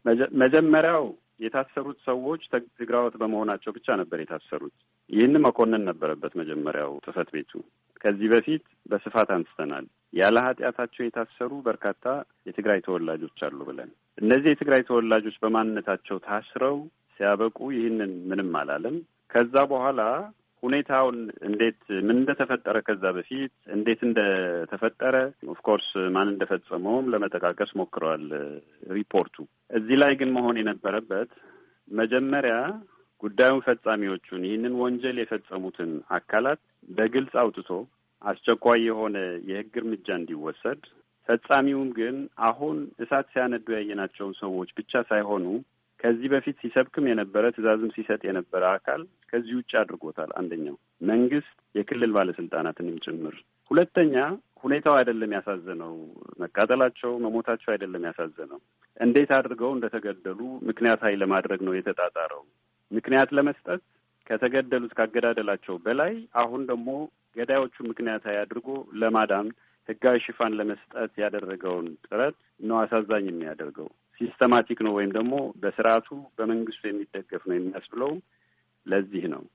መጀመሪያው የታሰሩት ሰዎች ትግራዋት በመሆናቸው ብቻ ነበር የታሰሩት። ይህን መኮንን ነበረበት መጀመሪያው ጽሕፈት ቤቱ። ከዚህ በፊት በስፋት አንስተናል። ያለ ኃጢአታቸው የታሰሩ በርካታ የትግራይ ተወላጆች አሉ ብለን እነዚህ የትግራይ ተወላጆች በማንነታቸው ታስረው ሲያበቁ ይህንን ምንም አላለም። ከዛ በኋላ ሁኔታውን እንዴት ምን እንደተፈጠረ ከዛ በፊት እንዴት እንደተፈጠረ ኦፍኮርስ ማን እንደፈጸመውም ለመጠቃቀስ ሞክረዋል ሪፖርቱ። እዚህ ላይ ግን መሆን የነበረበት መጀመሪያ ጉዳዩን ፈጻሚዎቹን ይህንን ወንጀል የፈጸሙትን አካላት በግልጽ አውጥቶ አስቸኳይ የሆነ የሕግ እርምጃ እንዲወሰድ፣ ፈጻሚውም ግን አሁን እሳት ሲያነዱ ያየናቸውን ሰዎች ብቻ ሳይሆኑ ከዚህ በፊት ሲሰብክም የነበረ ትዕዛዝም ሲሰጥ የነበረ አካል ከዚህ ውጭ አድርጎታል። አንደኛው መንግስት የክልል ባለስልጣናትንም ጭምር። ሁለተኛ ሁኔታው አይደለም ያሳዘነው፣ መቃጠላቸው መሞታቸው አይደለም ያሳዘነው፣ እንዴት አድርገው እንደተገደሉ ምክንያታዊ ለማድረግ ነው የተጣጣረው። ምክንያት ለመስጠት ከተገደሉት ካገዳደላቸው በላይ አሁን ደግሞ ገዳዮቹ ምክንያታዊ አድርጎ ለማዳን ህጋዊ ሽፋን ለመስጠት ያደረገውን ጥረት ነው አሳዛኝ የሚያደርገው። ሲስተማቲክ ነው ወይም ደግሞ በስርዓቱ በመንግስቱ የሚደገፍ ነው የሚያስብለው ለዚህ ነው።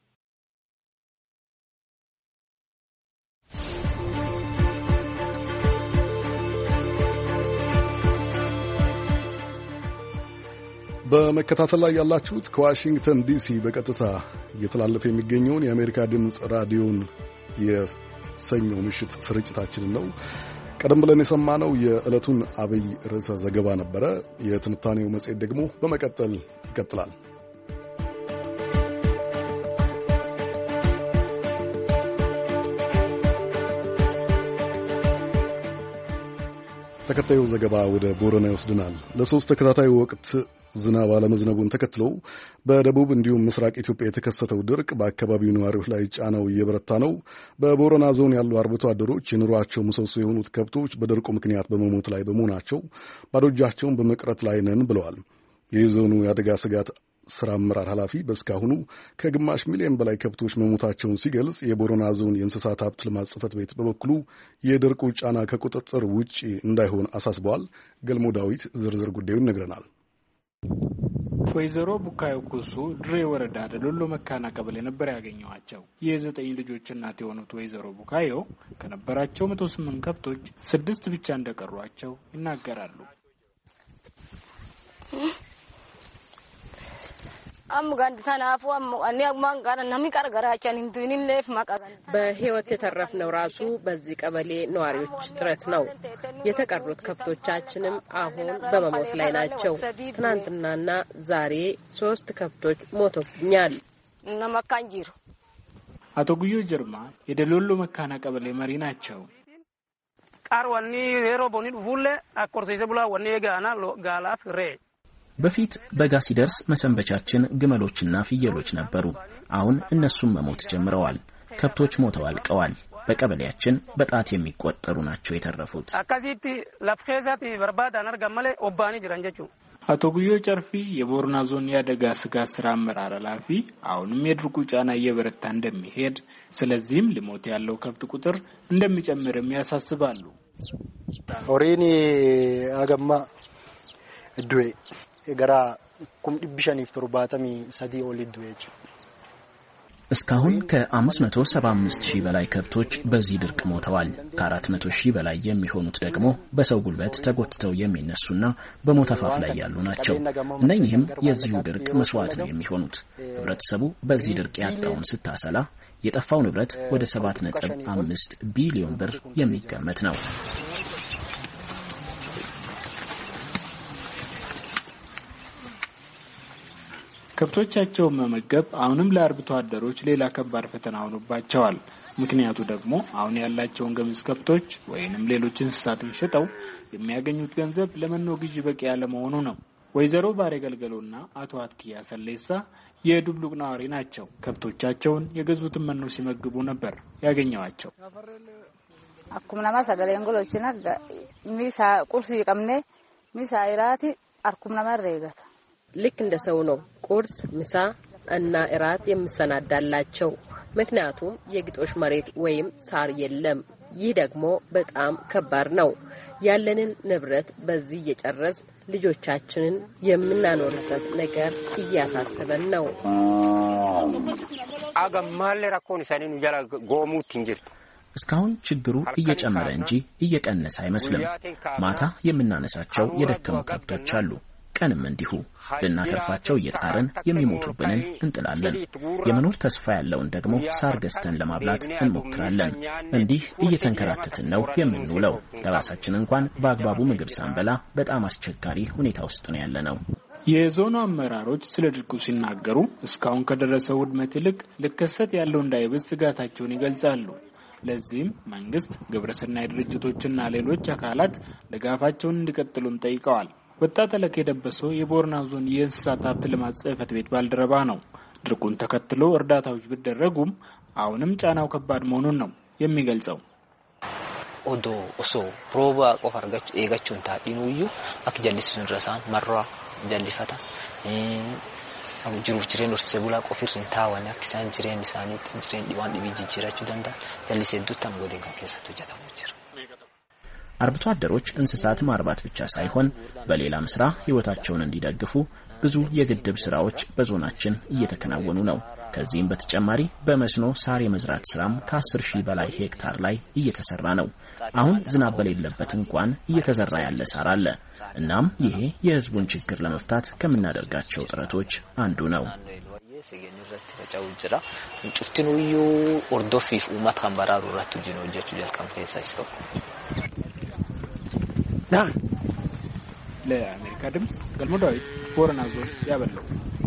በመከታተል ላይ ያላችሁት ከዋሽንግተን ዲሲ በቀጥታ እየተላለፈ የሚገኘውን የአሜሪካ ድምፅ ራዲዮን የሰኞ ምሽት ስርጭታችንን ነው። ቀደም ብለን የሰማነው የዕለቱን አብይ ርዕሰ ዘገባ ነበረ። የትንታኔው መጽሔት ደግሞ በመቀጠል ይቀጥላል። ተከታዩ ዘገባ ወደ ቦረና ይወስድናል። ለሶስት ተከታታይ ወቅት ዝናብ አለመዝነቡን ተከትሎ በደቡብ እንዲሁም ምስራቅ ኢትዮጵያ የተከሰተው ድርቅ በአካባቢው ነዋሪዎች ላይ ጫናው እየበረታ ነው። በቦረና ዞን ያሉ አርብቶ አደሮች የኑሯቸው ምሰሶ የሆኑት ከብቶች በድርቁ ምክንያት በመሞት ላይ በመሆናቸው ባዶ እጃቸውን በመቅረት ላይ ነን ብለዋል። የዞኑ የአደጋ ስጋት ስራ አመራር ኃላፊ በእስካሁኑ ከግማሽ ሚሊዮን በላይ ከብቶች መሞታቸውን ሲገልጽ፣ የቦረና ዞን የእንስሳት ሀብት ልማት ጽሕፈት ቤት በበኩሉ የድርቁ ጫና ከቁጥጥር ውጭ እንዳይሆን አሳስበዋል። ገልሞ ዳዊት ዝርዝር ጉዳዩን ይነግረናል። ወይዘሮ ቡካዮ ኩሱ ድሬ ወረዳ ደሎሎ መካና ቀበሌ ነበር ያገኘዋቸው። የዘጠኝ ልጆች እናት የሆኑት ወይዘሮ ቡካዮ ከነበራቸው መቶ ስምንት ከብቶች ስድስት ብቻ እንደቀሯቸው ይናገራሉ። በህይወት የተረፍነው ራሱ በዚህ ቀበሌ ነዋሪዎች ጥረት ነው። የተቀሩት ከብቶቻችንም አሁን በመሞት ላይ ናቸው። ትናንትናና ዛሬ ሶስት ከብቶች ሞቶብኛል። አቶ ጉዮ ጀርማ የደሎሎ መካና ቀበሌ መሪ ናቸው። ቃርዋኒ ሄሮ ቦኒ ፉለ አኮርሰይሰ ብላ ወኔ ጋና ጋላፍ ሬ በፊት በጋ ሲደርስ መሰንበቻችን ግመሎችና ፍየሎች ነበሩ። አሁን እነሱም መሞት ጀምረዋል። ከብቶች ሞተው አልቀዋል። በቀበሌያችን በጣት የሚቆጠሩ ናቸው የተረፉት። አካዚቲ ለፍከዛቲ በርባዳ ነርጋመለ ኦባኒ ጅራንጀቹ አቶ ጉዮ ጨርፊ የቦረና ዞን የአደጋ ስጋት ስራ አመራር ኃላፊ አሁንም የድርቁ ጫና እየበረታ እንደሚሄድ፣ ስለዚህም ሊሞት ያለው ከብት ቁጥር እንደሚጨምርም ያሳስባሉ። ኦሬኒ አገማ ዱዌ ገራ ኩም ዲብሻኒፍ ተርባታሚ ሰዲ ኦሊድ ዌጅ እስካሁን ከአምስት መቶ ሰባ አምስት ሺህ በላይ ከብቶች በዚህ ድርቅ ሞተዋል። ከአራት መቶ ሺህ በላይ የሚሆኑት ደግሞ በሰው ጉልበት ተጎትተው የሚነሱና በሞት አፋፍ ላይ ያሉ ናቸው። እነኚህም የዚሁ ድርቅ መስዋዕት ነው የሚሆኑት። ህብረተሰቡ በዚህ ድርቅ ያጣውን ስታሰላ የጠፋው ንብረት ወደ ሰባት ነጥብ አምስት ቢሊዮን ብር የሚገመት ነው። ከብቶቻቸውን መመገብ አሁንም ለአርብቶ አደሮች ሌላ ከባድ ፈተና ሆኖባቸዋል። ምክንያቱ ደግሞ አሁን ያላቸውን ገምዝ ከብቶች ወይንም ሌሎች እንስሳትን ሽጠው የሚያገኙት ገንዘብ ለመኖ ግዢ በቂ ያለመሆኑ ነው። ወይዘሮ ባሬ ገልገሎና አቶ አትኪያ ሰሌሳ የዱብሉቅ ነዋሪ ናቸው። ከብቶቻቸውን የገዙትን መኖ ሲመግቡ ነበር ያገኘዋቸው። አኩምናማ ሰገሌንጎሎችና ሚሳ ቁርስ ይቀምኔ ሚሳ ኢራቲ አርኩምናማ ረይገታ ልክ እንደ ሰው ነው ቁርስ፣ ምሳ እና እራት የምሰናዳላቸው። ምክንያቱም የግጦሽ መሬት ወይም ሳር የለም። ይህ ደግሞ በጣም ከባድ ነው። ያለንን ንብረት በዚህ እየጨረስ ልጆቻችንን የምናኖርበት ነገር እያሳሰበን ነው። አገማለ ራኮን ሰኔኑ ያላ ጎሙት እንጂ እስካሁን ችግሩ እየጨመረ እንጂ እየቀነሰ አይመስልም። ማታ የምናነሳቸው የደከሙ ከብቶች አሉ። ቀንም እንዲሁ ልናተርፋቸው እየጣርን የሚሞቱብንን እንጥላለን። የመኖር ተስፋ ያለውን ደግሞ ሳር ገዝተን ለማብላት እንሞክራለን። እንዲህ እየተንከራተትን ነው የምንውለው። ለራሳችን እንኳን በአግባቡ ምግብ ሳንበላ በጣም አስቸጋሪ ሁኔታ ውስጥ ነው ያለነው። የዞኑ አመራሮች ስለ ድርቁ ሲናገሩ እስካሁን ከደረሰው ውድመት ይልቅ ልከሰት ያለው እንዳይብስ ስጋታቸውን ይገልጻሉ። ለዚህም መንግስት፣ ግብረሰናይ ድርጅቶችና ሌሎች አካላት ድጋፋቸውን እንዲቀጥሉም ጠይቀዋል። ወጣት ለከ ደበሰው የቦርና ዞን የእንስሳት ሀብት ልማት ጽሕፈት ቤት ባልደረባ ነው። ድርቁን ተከትሎ እርዳታዎች ቢደረጉም አሁንም ጫናው ከባድ መሆኑን ነው የሚገልጸው። ኦዶ ኦሶ ፕሮባ ቆፈርጋች ኤጋቹን ታዲኑዩ አክጀሊስን ረሳን መራ ጀሊፈታ አው ጅሩፍ ጅሬን ወርሰ ቡላ ቆፊርን ታዋን አክሳን ጅሬን ሳኒት ጅሬን ዲዋን ዲቪጂ ጅራቹ ደንዳ ጀሊሰዱታም ጎዴን ከከሰቱ ጀታሞች አርብቶ አደሮች እንስሳት ማርባት ብቻ ሳይሆን በሌላም ስራ ህይወታቸውን እንዲደግፉ ብዙ የግድብ ስራዎች በዞናችን እየተከናወኑ ነው። ከዚህም በተጨማሪ በመስኖ ሳር የመዝራት ስራም ከአስር ሺህ በላይ ሄክታር ላይ እየተሰራ ነው። አሁን ዝናብ በሌለበት እንኳን እየተዘራ ያለ ሳር አለ። እናም ይሄ የህዝቡን ችግር ለመፍታት ከምናደርጋቸው ጥረቶች አንዱ ነው። ሰገኒረት ተጫውጅራ ጩፍቲኑዩ ኦርዶፊፍ ኡማት ካምባራሩ ራቱ ጂኖ ጀቹ ጀልካም ተሳስተው ዳ ለአሜሪካ ድምጽ ገልሞ ዳዊት ቦረና ዞን ያበለው።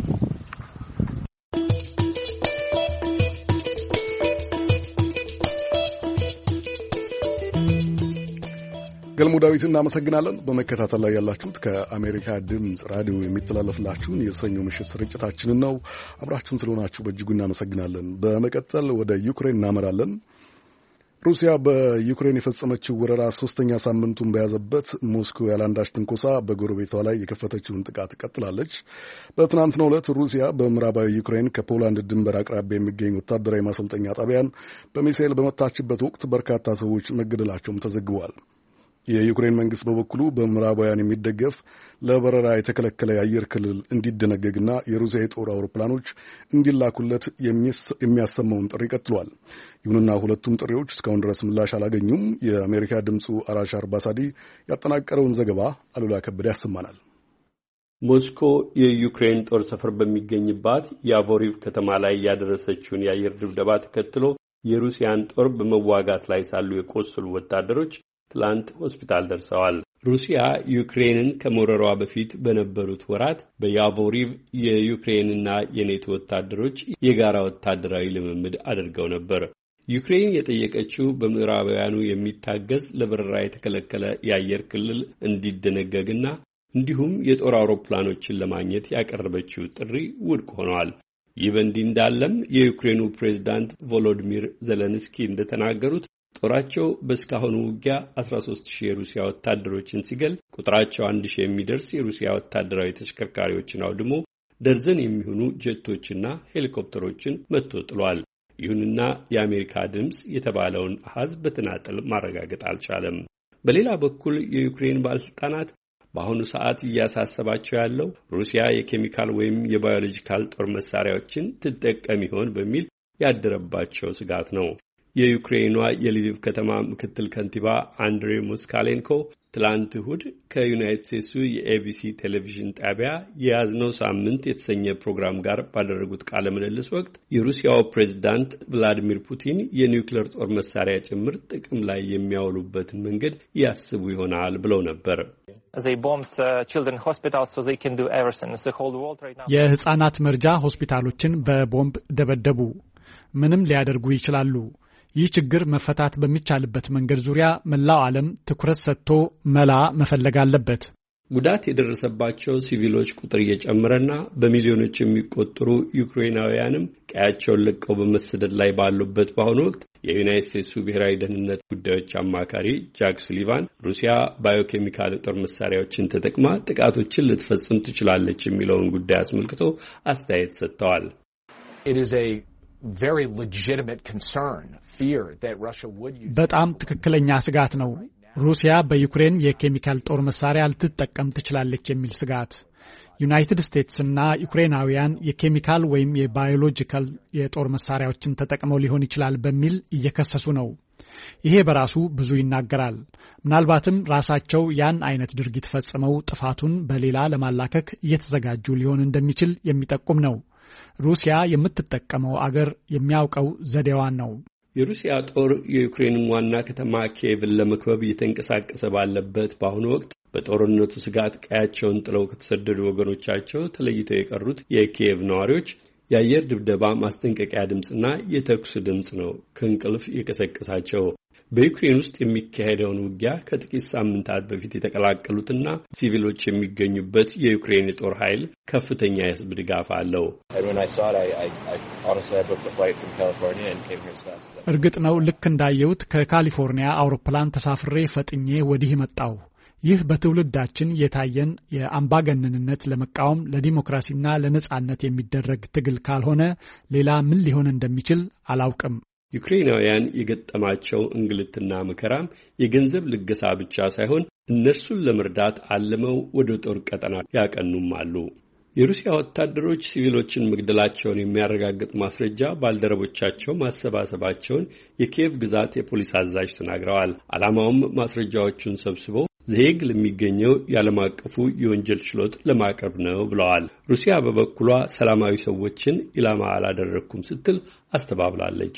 ገልሞ ዳዊት እናመሰግናለን። በመከታተል ላይ ያላችሁት ከአሜሪካ ድምጽ ራዲዮ የሚተላለፍላችሁን የሰኞ ምሽት ስርጭታችንን ነው። አብራችሁን ስለሆናችሁ በእጅጉ እናመሰግናለን። በመቀጠል ወደ ዩክሬን እናመራለን። ሩሲያ በዩክሬን የፈጸመችው ወረራ ሶስተኛ ሳምንቱን በያዘበት ሞስኮ ያላንዳች ትንኮሳ በጎረቤቷ ላይ የከፈተችውን ጥቃት ቀጥላለች። በትናንትናው ዕለት ሩሲያ በምዕራባዊ ዩክሬን ከፖላንድ ድንበር አቅራቢያ የሚገኝ ወታደራዊ ማሰልጠኛ ጣቢያን በሚሳኤል በመታችበት ወቅት በርካታ ሰዎች መገደላቸውም ተዘግቧል። የዩክሬን መንግስት በበኩሉ በምዕራባውያን የሚደገፍ ለበረራ የተከለከለ የአየር ክልል እንዲደነገግና የሩሲያ የጦር አውሮፕላኖች እንዲላኩለት የሚያሰማውን ጥሪ ቀጥሏል። ይሁንና ሁለቱም ጥሪዎች እስካሁን ድረስ ምላሽ አላገኙም። የአሜሪካ ድምፁ አራሽ አርባሳዲ ያጠናቀረውን ዘገባ አሉላ ከበደ ያሰማናል። ሞስኮ የዩክሬን ጦር ሰፈር በሚገኝባት የአቮሪቭ ከተማ ላይ ያደረሰችውን የአየር ድብደባ ተከትሎ የሩሲያን ጦር በመዋጋት ላይ ሳሉ የቆሰሉ ወታደሮች ትላንት ሆስፒታል ደርሰዋል። ሩሲያ ዩክሬንን ከመውረሯ በፊት በነበሩት ወራት በያቮሪቭ የዩክሬንና የኔቶ ወታደሮች የጋራ ወታደራዊ ልምምድ አድርገው ነበር። ዩክሬን የጠየቀችው በምዕራባውያኑ የሚታገዝ ለበረራ የተከለከለ የአየር ክልል እንዲደነገግና እንዲሁም የጦር አውሮፕላኖችን ለማግኘት ያቀረበችው ጥሪ ውድቅ ሆነዋል። ይህ በእንዲህ እንዳለም የዩክሬኑ ፕሬዝዳንት ቮሎዲሚር ዜሌንስኪ እንደተናገሩት ጦራቸው በስካሁኑ ውጊያ አስራ ሦስት ሺህ የሩሲያ ወታደሮችን ሲገል ቁጥራቸው አንድ ሺህ የሚደርስ የሩሲያ ወታደራዊ ተሽከርካሪዎችን አውድሞ ደርዘን የሚሆኑ ጀቶችና ሄሊኮፕተሮችን መትቶ ጥሏል። ይሁንና የአሜሪካ ድምፅ የተባለውን አሃዝ በተናጠል ማረጋገጥ አልቻለም። በሌላ በኩል የዩክሬን ባለስልጣናት በአሁኑ ሰዓት እያሳሰባቸው ያለው ሩሲያ የኬሚካል ወይም የባዮሎጂካል ጦር መሳሪያዎችን ትጠቀም ይሆን በሚል ያደረባቸው ስጋት ነው። የዩክሬኗ የሊቪቭ ከተማ ምክትል ከንቲባ አንድሬ ሞስካሌንኮ ትላንት እሁድ ከዩናይትድ ስቴትሱ የኤቢሲ ቴሌቪዥን ጣቢያ የያዝነው ሳምንት የተሰኘ ፕሮግራም ጋር ባደረጉት ቃለ ምልልስ ወቅት የሩሲያው ፕሬዝዳንት ቭላዲሚር ፑቲን የኒውክሌር ጦር መሳሪያ ጭምር ጥቅም ላይ የሚያውሉበትን መንገድ ያስቡ ይሆናል ብለው ነበር። የህፃናት መርጃ ሆስፒታሎችን በቦምብ ደበደቡ። ምንም ሊያደርጉ ይችላሉ። ይህ ችግር መፈታት በሚቻልበት መንገድ ዙሪያ መላው ዓለም ትኩረት ሰጥቶ መላ መፈለግ አለበት። ጉዳት የደረሰባቸው ሲቪሎች ቁጥር እየጨመረና በሚሊዮኖች የሚቆጠሩ ዩክሬናውያንም ቀያቸውን ለቀው በመሰደድ ላይ ባሉበት በአሁኑ ወቅት የዩናይትድ ስቴትሱ ብሔራዊ ደህንነት ጉዳዮች አማካሪ ጃክ ሱሊቫን ሩሲያ ባዮኬሚካል ጦር መሳሪያዎችን ተጠቅማ ጥቃቶችን ልትፈጽም ትችላለች የሚለውን ጉዳይ አስመልክቶ አስተያየት ሰጥተዋል። very legitimate concern, fear that Russia would use. በጣም ትክክለኛ ስጋት ነው። ሩሲያ በዩክሬን የኬሚካል ጦር መሳሪያ ልትጠቀም ትችላለች የሚል ስጋት። ዩናይትድ ስቴትስ እና ዩክሬናውያን የኬሚካል ወይም የባዮሎጂካል የጦር መሳሪያዎችን ተጠቅመው ሊሆን ይችላል በሚል እየከሰሱ ነው። ይሄ በራሱ ብዙ ይናገራል። ምናልባትም ራሳቸው ያን አይነት ድርጊት ፈጽመው ጥፋቱን በሌላ ለማላከክ እየተዘጋጁ ሊሆን እንደሚችል የሚጠቁም ነው። ሩሲያ የምትጠቀመው አገር የሚያውቀው ዘዴዋን ነው። የሩሲያ ጦር የዩክሬንን ዋና ከተማ ኪየቭን ለመክበብ እየተንቀሳቀሰ ባለበት በአሁኑ ወቅት በጦርነቱ ስጋት ቀያቸውን ጥለው ከተሰደዱ ወገኖቻቸው ተለይተው የቀሩት የኪየቭ ነዋሪዎች የአየር ድብደባ ማስጠንቀቂያ ድምፅና የተኩስ ድምፅ ነው ከእንቅልፍ የቀሰቀሳቸው። በዩክሬን ውስጥ የሚካሄደውን ውጊያ ከጥቂት ሳምንታት በፊት የተቀላቀሉትና ሲቪሎች የሚገኙበት የዩክሬን የጦር ኃይል ከፍተኛ የሕዝብ ድጋፍ አለው። እርግጥ ነው ልክ እንዳየሁት ከካሊፎርኒያ አውሮፕላን ተሳፍሬ ፈጥኜ ወዲህ መጣሁ። ይህ በትውልዳችን የታየን የአምባገነንነት ለመቃወም ለዲሞክራሲና ለነጻነት የሚደረግ ትግል ካልሆነ ሌላ ምን ሊሆን እንደሚችል አላውቅም። ዩክሬናውያን የገጠማቸው እንግልትና መከራም የገንዘብ ልገሳ ብቻ ሳይሆን እነርሱን ለመርዳት አልመው ወደ ጦር ቀጠና ያቀኑም አሉ። የሩሲያ ወታደሮች ሲቪሎችን መግደላቸውን የሚያረጋግጥ ማስረጃ ባልደረቦቻቸው ማሰባሰባቸውን የኪየቭ ግዛት የፖሊስ አዛዥ ተናግረዋል። ዓላማውም ማስረጃዎቹን ሰብስበው ዘሄግ ለሚገኘው የዓለም አቀፉ የወንጀል ችሎት ለማቅረብ ነው ብለዋል። ሩሲያ በበኩሏ ሰላማዊ ሰዎችን ኢላማ አላደረኩም ስትል አስተባብላለች።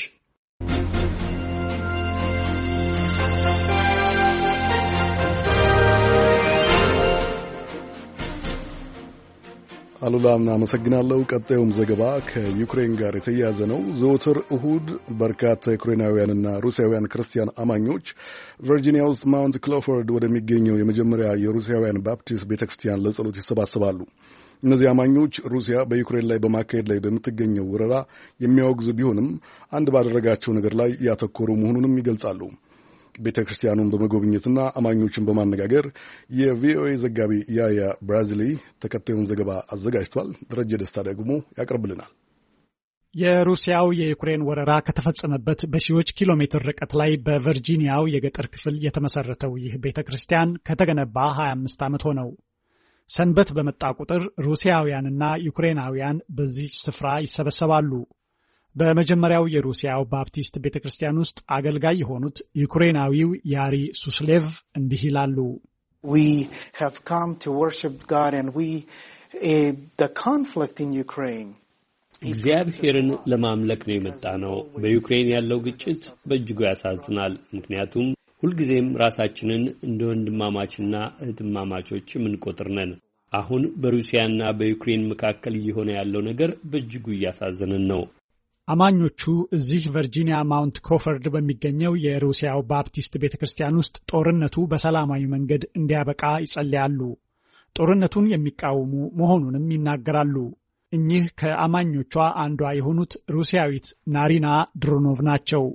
አሉላን አመሰግናለሁ። ቀጣዩም ዘገባ ከዩክሬን ጋር የተያያዘ ነው። ዘወትር እሁድ በርካታ ዩክሬናውያንና ሩሲያውያን ክርስቲያን አማኞች ቨርጂኒያ ውስጥ ማውንት ክሎፎርድ ወደሚገኘው የመጀመሪያ የሩሲያውያን ባፕቲስት ቤተክርስቲያን ለጸሎት ይሰባሰባሉ። እነዚህ አማኞች ሩሲያ በዩክሬን ላይ በማካሄድ ላይ በምትገኘው ወረራ የሚያወግዙ ቢሆንም አንድ ባደረጋቸው ነገር ላይ ያተኮሩ መሆኑንም ይገልጻሉ። ቤተ ክርስቲያኑን በመጎብኘትና አማኞችን በማነጋገር የቪኦኤ ዘጋቢ ያያ ብራዚሊ ተከታዩን ዘገባ አዘጋጅቷል። ደረጀ ደስታ ደግሞ ያቀርብልናል። የሩሲያው የዩክሬን ወረራ ከተፈጸመበት በሺዎች ኪሎ ሜትር ርቀት ላይ በቨርጂኒያው የገጠር ክፍል የተመሰረተው ይህ ቤተ ክርስቲያን ከተገነባ ሀያ አምስት ዓመት ሆነው። ሰንበት በመጣ ቁጥር ሩሲያውያንና ዩክሬናውያን በዚህ ስፍራ ይሰበሰባሉ። በመጀመሪያው የሩሲያው ባፕቲስት ቤተክርስቲያን ውስጥ አገልጋይ የሆኑት ዩክሬናዊው ያሪ ሱስሌቭ እንዲህ ይላሉ። We have come to worship God and we uh, the conflict in Ukraine. እግዚአብሔርን ለማምለክ ነው የመጣ ነው። በዩክሬን ያለው ግጭት በእጅጉ ያሳዝናል። ምክንያቱም ሁልጊዜም ራሳችንን እንደ ወንድማማችና እህትማማቾች የምንቆጥር ነን። አሁን በሩሲያና በዩክሬን መካከል እየሆነ ያለው ነገር በእጅጉ እያሳዘነን ነው። አማኞቹ እዚህ ቨርጂኒያ ማውንት ክሮፈርድ በሚገኘው የሩሲያው ባፕቲስት ቤተክርስቲያን ውስጥ ጦርነቱ በሰላማዊ መንገድ እንዲያበቃ ይጸልያሉ። ጦርነቱን የሚቃወሙ መሆኑንም ይናገራሉ። እኚህ ከአማኞቿ አንዷ የሆኑት ሩሲያዊት ናሪና ድሮኖቭ ናቸው።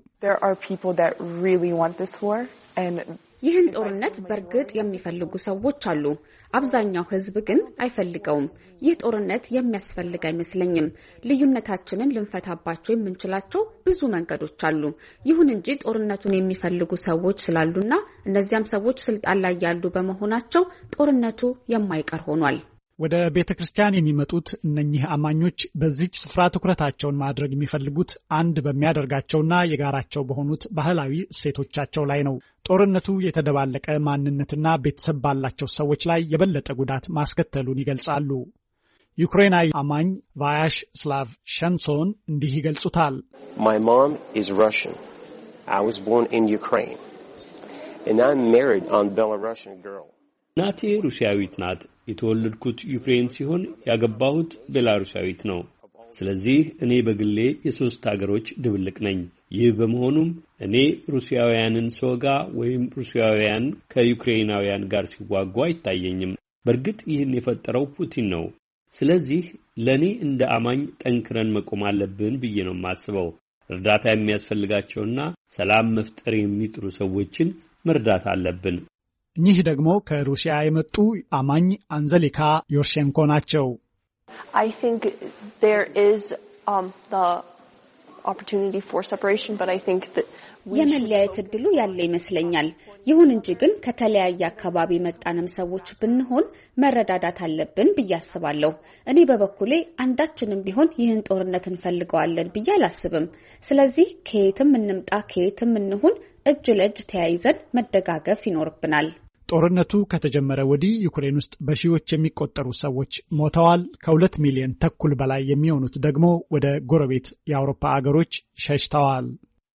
ይህን ጦርነት በእርግጥ የሚፈልጉ ሰዎች አሉ። አብዛኛው ሕዝብ ግን አይፈልገውም። ይህ ጦርነት የሚያስፈልግ አይመስለኝም። ልዩነታችንን ልንፈታባቸው የምንችላቸው ብዙ መንገዶች አሉ። ይሁን እንጂ ጦርነቱን የሚፈልጉ ሰዎች ስላሉና እነዚያም ሰዎች ስልጣን ላይ ያሉ በመሆናቸው ጦርነቱ የማይቀር ሆኗል። ወደ ቤተ ክርስቲያን የሚመጡት እነኚህ አማኞች በዚች ስፍራ ትኩረታቸውን ማድረግ የሚፈልጉት አንድ በሚያደርጋቸውና የጋራቸው በሆኑት ባህላዊ እሴቶቻቸው ላይ ነው። ጦርነቱ የተደባለቀ ማንነትና ቤተሰብ ባላቸው ሰዎች ላይ የበለጠ ጉዳት ማስከተሉን ይገልጻሉ። ዩክሬናዊ አማኝ ቫያሽ ስላቭ ሸንሶን እንዲህ ይገልጹታል። My mom is Russian. I was born in Ukraine. And I'm married on Belarusian girl. እናቴ ሩሲያዊት ናት። የተወለድኩት ዩክሬን ሲሆን ያገባሁት ቤላሩሳዊት ነው። ስለዚህ እኔ በግሌ የሶስት ሀገሮች ድብልቅ ነኝ። ይህ በመሆኑም እኔ ሩሲያውያንን ስወጋ ወይም ሩሲያውያን ከዩክሬናውያን ጋር ሲዋጉ አይታየኝም። በእርግጥ ይህን የፈጠረው ፑቲን ነው። ስለዚህ ለኔ እንደ አማኝ ጠንክረን መቆም አለብን ብዬ ነው የማስበው። እርዳታ የሚያስፈልጋቸውና ሰላም መፍጠር የሚጥሩ ሰዎችን መርዳት አለብን። እኚህ ደግሞ ከሩሲያ የመጡ አማኝ አንዘሊካ ዮርሼንኮ ናቸው። I think there is um the opportunity for separation, but I think that የመለያየት እድሉ ያለ ይመስለኛል። ይሁን እንጂ ግን ከተለያየ አካባቢ መጣንም ሰዎች ብንሆን መረዳዳት አለብን ብዬ አስባለሁ። እኔ በበኩሌ አንዳችንም ቢሆን ይህን ጦርነት እንፈልገዋለን ብዬ አላስብም። ስለዚህ ከየትም እንምጣ ከየትም እንሁን እጅ ለእጅ ተያይዘን መደጋገፍ ይኖርብናል። ጦርነቱ ከተጀመረ ወዲህ ዩክሬን ውስጥ በሺዎች የሚቆጠሩ ሰዎች ሞተዋል። ከሁለት ሚሊዮን ተኩል በላይ የሚሆኑት ደግሞ ወደ ጎረቤት የአውሮፓ አገሮች ሸሽተዋል።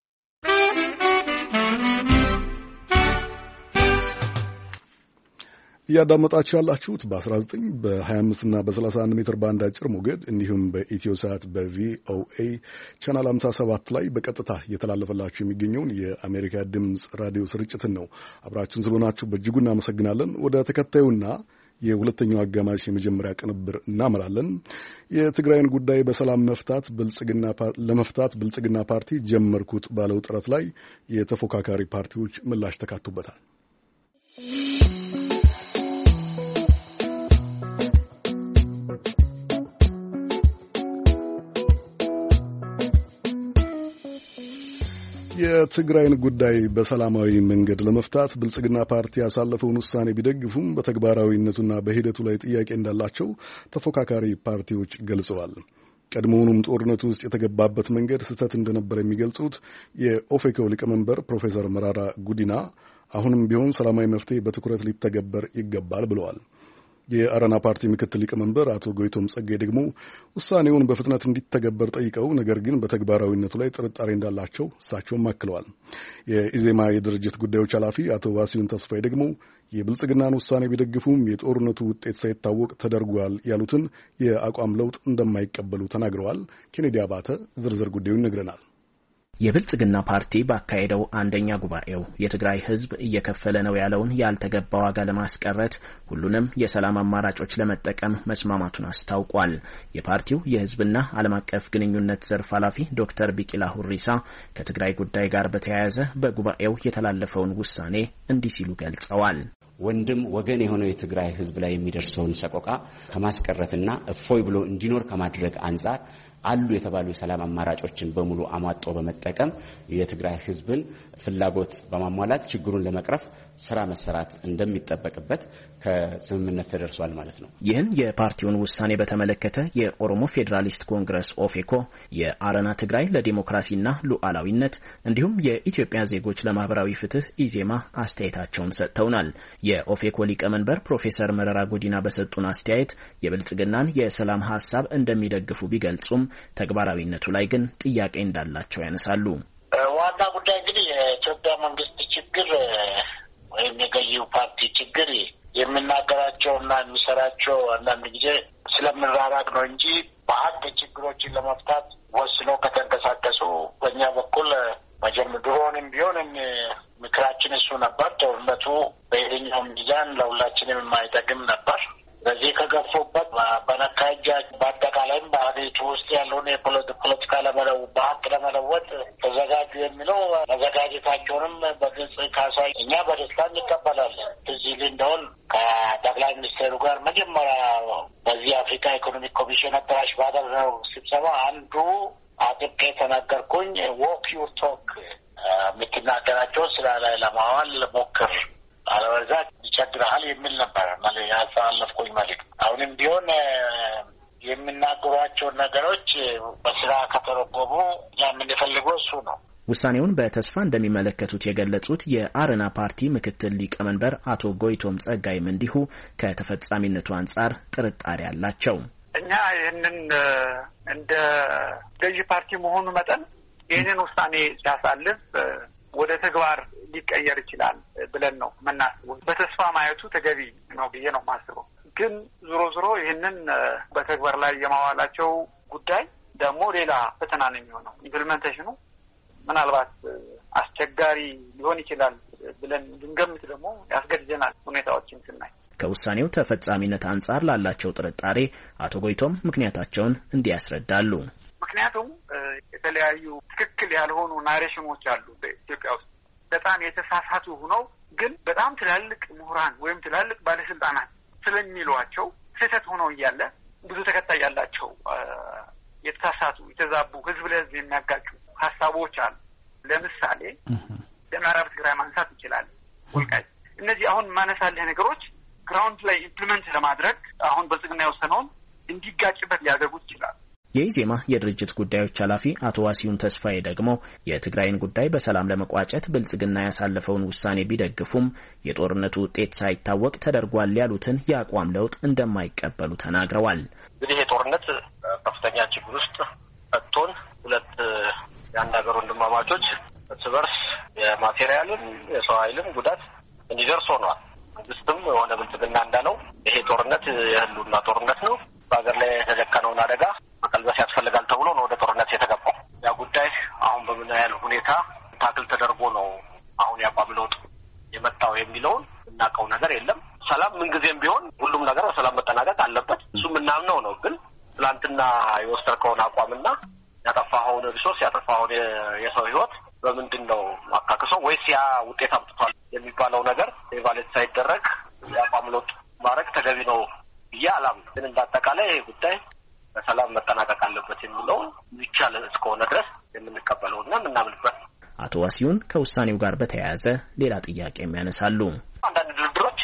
እያዳመጣችሁ ያላችሁት በ19 በ25 እና በ31 ሜትር ባንድ አጭር ሞገድ እንዲሁም በኢትዮ ሰዓት በቪኦኤ ቻናል ሃምሳ ሰባት ላይ በቀጥታ እየተላለፈላችሁ የሚገኘውን የአሜሪካ ድምፅ ራዲዮ ስርጭትን ነው። አብራችሁን ስለሆናችሁ በእጅጉ እናመሰግናለን። ወደ ተከታዩና የሁለተኛው አጋማሽ የመጀመሪያ ቅንብር እናመራለን። የትግራይን ጉዳይ በሰላም መፍታት ብልጽግና ለመፍታት ብልጽግና ፓርቲ ጀመርኩት ባለው ጥረት ላይ የተፎካካሪ ፓርቲዎች ምላሽ ተካቶበታል። የትግራይን ጉዳይ በሰላማዊ መንገድ ለመፍታት ብልጽግና ፓርቲ ያሳለፈውን ውሳኔ ቢደግፉም በተግባራዊነቱና በሂደቱ ላይ ጥያቄ እንዳላቸው ተፎካካሪ ፓርቲዎች ገልጸዋል። ቀድሞውኑም ጦርነቱ ውስጥ የተገባበት መንገድ ስህተት እንደነበረ የሚገልጹት የኦፌኮ ሊቀመንበር ፕሮፌሰር መራራ ጉዲና አሁንም ቢሆን ሰላማዊ መፍትሄ በትኩረት ሊተገበር ይገባል ብለዋል። የአረና ፓርቲ ምክትል ሊቀመንበር አቶ ጎይቶም ጸጋይ ደግሞ ውሳኔውን በፍጥነት እንዲተገበር ጠይቀው ነገር ግን በተግባራዊነቱ ላይ ጥርጣሬ እንዳላቸው እሳቸውም አክለዋል። የኢዜማ የድርጅት ጉዳዮች ኃላፊ አቶ ዋሲሁን ተስፋዬ ደግሞ የብልጽግናን ውሳኔ ቢደግፉም የጦርነቱ ውጤት ሳይታወቅ ተደርጓል ያሉትን የአቋም ለውጥ እንደማይቀበሉ ተናግረዋል። ኬኔዲ አባተ ዝርዝር ጉዳዩን ይነግረናል። የብልጽግና ፓርቲ ባካሄደው አንደኛ ጉባኤው የትግራይ ሕዝብ እየከፈለ ነው ያለውን ያልተገባ ዋጋ ለማስቀረት ሁሉንም የሰላም አማራጮች ለመጠቀም መስማማቱን አስታውቋል። የፓርቲው የሕዝብና ዓለም አቀፍ ግንኙነት ዘርፍ ኃላፊ ዶክተር ቢቂላ ሁሪሳ ከትግራይ ጉዳይ ጋር በተያያዘ በጉባኤው የተላለፈውን ውሳኔ እንዲህ ሲሉ ገልጸዋል። ወንድም ወገን የሆነው የትግራይ ሕዝብ ላይ የሚደርሰውን ሰቆቃ ከማስቀረትና እፎይ ብሎ እንዲኖር ከማድረግ አንጻር አሉ የተባሉ የሰላም አማራጮችን በሙሉ አሟጦ በመጠቀም የትግራይ ሕዝብን ፍላጎት በማሟላት ችግሩን ለመቅረፍ ስራ መሰራት እንደሚጠበቅበት ከስምምነት ተደርሷል ማለት ነው። ይህን የፓርቲውን ውሳኔ በተመለከተ የኦሮሞ ፌዴራሊስት ኮንግረስ ኦፌኮ፣ የአረና ትግራይ ለዲሞክራሲና ሉዓላዊነት እንዲሁም የኢትዮጵያ ዜጎች ለማህበራዊ ፍትህ ኢዜማ አስተያየታቸውን ሰጥተውናል። የኦፌኮ ሊቀመንበር ፕሮፌሰር መረራ ጉዲና በሰጡን አስተያየት የብልጽግናን የሰላም ሀሳብ እንደሚደግፉ ቢገልጹም ተግባራዊነቱ ላይ ግን ጥያቄ እንዳላቸው ያነሳሉ። ዋና ጉዳይ እንግዲህ የኢትዮጵያ መንግስት ችግር ወይም የገዢው ፓርቲ ችግር የሚናገራቸውና የሚሰራቸው አንዳንድ ጊዜ ስለምንራራቅ ነው እንጂ በሀቅ ችግሮችን ለመፍታት ወስኖ ከተንቀሳቀሱ በእኛ በኩል መጀመር ድሮንም ቢሆን ምክራችን እሱ ነበር። ጦርነቱ በየትኛውም ሚዛን ለሁላችንም የማይጠቅም ነበር። በዚህ ከገፉበት በነካጃ በአጠቃላይም በሀገሪቱ ውስጥ ያለውን የፖለቲካ ለመለው በሀቅ ለመለወጥ ተዘጋጁ የሚለው መዘጋጀታቸውንም በግልጽ ካሳይ እኛ በደስታ እንቀበላለን። እዚህ እንደሆን ከጠቅላይ ሚኒስትሩ ጋር መጀመሪያ በዚህ አፍሪካ ኢኮኖሚክ ኮሚሽን አዳራሽ ባደረገው ስብሰባ አንዱ አጥብቄ ተናገርኩኝ። ዎክ ዩር ቶክ የምትናገራቸው ስራ ላይ ለማዋል ሞክር፣ አለበለዚያ ይቸግርሃል የሚል ነበር ማለት ያስተላለፍኩኝ መልዕክት። አሁን አሁንም ቢሆን የሚናገሯቸው ነገሮች በስራ ከተረጎሙ የምንፈልገው እሱ ነው። ውሳኔውን በተስፋ እንደሚመለከቱት የገለጹት የአረና ፓርቲ ምክትል ሊቀመንበር አቶ ጎይቶም ጸጋይም እንዲሁ ከተፈጻሚነቱ አንጻር ጥርጣሬ አላቸው። እኛ ይህንን እንደ ገዢ ፓርቲ መሆኑ መጠን ይህንን ውሳኔ ሲያሳልፍ ወደ ተግባር ሊቀየር ይችላል ብለን ነው የምናስበው። በተስፋ ማየቱ ተገቢ ነው ብዬ ነው የማስበው። ግን ዞሮ ዞሮ ይህንን በተግባር ላይ የማዋላቸው ጉዳይ ደግሞ ሌላ ፈተና ነው የሚሆነው። ኢምፕሊሜንቴሽኑ ምናልባት አስቸጋሪ ሊሆን ይችላል ብለን እንድንገምት ደግሞ ያስገድደናል ሁኔታዎችን ስናይ። ከውሳኔው ተፈጻሚነት አንጻር ላላቸው ጥርጣሬ አቶ ጎይቶም ምክንያታቸውን እንዲህ ያስረዳሉ። ምክንያቱም የተለያዩ ትክክል ያልሆኑ ናሬሽኖች አሉ በኢትዮጵያ ውስጥ በጣም የተሳሳቱ ሆነው ግን በጣም ትላልቅ ምሁራን ወይም ትላልቅ ባለስልጣናት ስለሚሏቸው ስህተት ሆነው እያለ ብዙ ተከታይ ያላቸው የተሳሳቱ የተዛቡ ህዝብ ለህዝብ የሚያጋጩ ሀሳቦች አሉ። ለምሳሌ የምዕራብ ትግራይ ማንሳት ይችላል። ወልቃይት እነዚህ አሁን ማነሳለህ ነገሮች ግራውንድ ላይ ኢምፕሊመንት ለማድረግ አሁን ብልጽግና የወሰነውን እንዲጋጭበት ሊያደርጉት ይችላል። የኢዜማ የድርጅት ጉዳዮች ኃላፊ አቶ ዋሲሁን ተስፋዬ ደግሞ የትግራይን ጉዳይ በሰላም ለመቋጨት ብልጽግና ያሳለፈውን ውሳኔ ቢደግፉም የጦርነቱ ውጤት ሳይታወቅ ተደርጓል ያሉትን የአቋም ለውጥ እንደማይቀበሉ ተናግረዋል። እንግዲህ የጦርነት ከፍተኛ ችግር ውስጥ ፈቶን ሁለት የአንድ ሀገር ወንድማማቾች እርስ በርስ የማቴሪያልም የሰው ኃይልም ጉዳት እንዲደርስ ሆኗል። መንግስትም የሆነ ብልጽግና እንዳለው ይሄ ጦርነት የህልውና ጦርነት ነው፣ በሀገር ላይ የተደቀነውን አደጋ መቀልበስ ያስፈልጋል ተብሎ ነው ወደ ጦርነት የተገባው። ያ ጉዳይ አሁን በምን ያህል ሁኔታ ታክል ተደርጎ ነው አሁን ያቋም ለውጥ የመጣው የሚለውን እናውቀው ነገር የለም። ሰላም ምንጊዜም ቢሆን ሁሉም ነገር በሰላም መጠናቀቅ አለበት። እሱ የምናምነው ነው። ግን ትላንትና የወሰድከውን አቋምና ያጠፋኸውን ሪሶርስ ያጠፋኸውን የሰው ህይወት በምንድን ነው ማካከሰው ወይስ ያ ውጤት አምጥቷል የሚባለው ነገር ኤቫሉዌት ሳይደረግ የአቋም ለውጥ ማድረግ ተገቢ ነው ብዬ አላምንም። ግን እንዳጠቃላይ ይሄ ጉዳይ በሰላም መጠናቀቅ አለበት የሚለው ይቻል እስከሆነ ድረስ የምንቀበለውና የምናምንበት። አቶ ዋሲሁን ከውሳኔው ጋር በተያያዘ ሌላ ጥያቄ የሚያነሳሉ። አንዳንድ ድርድሮች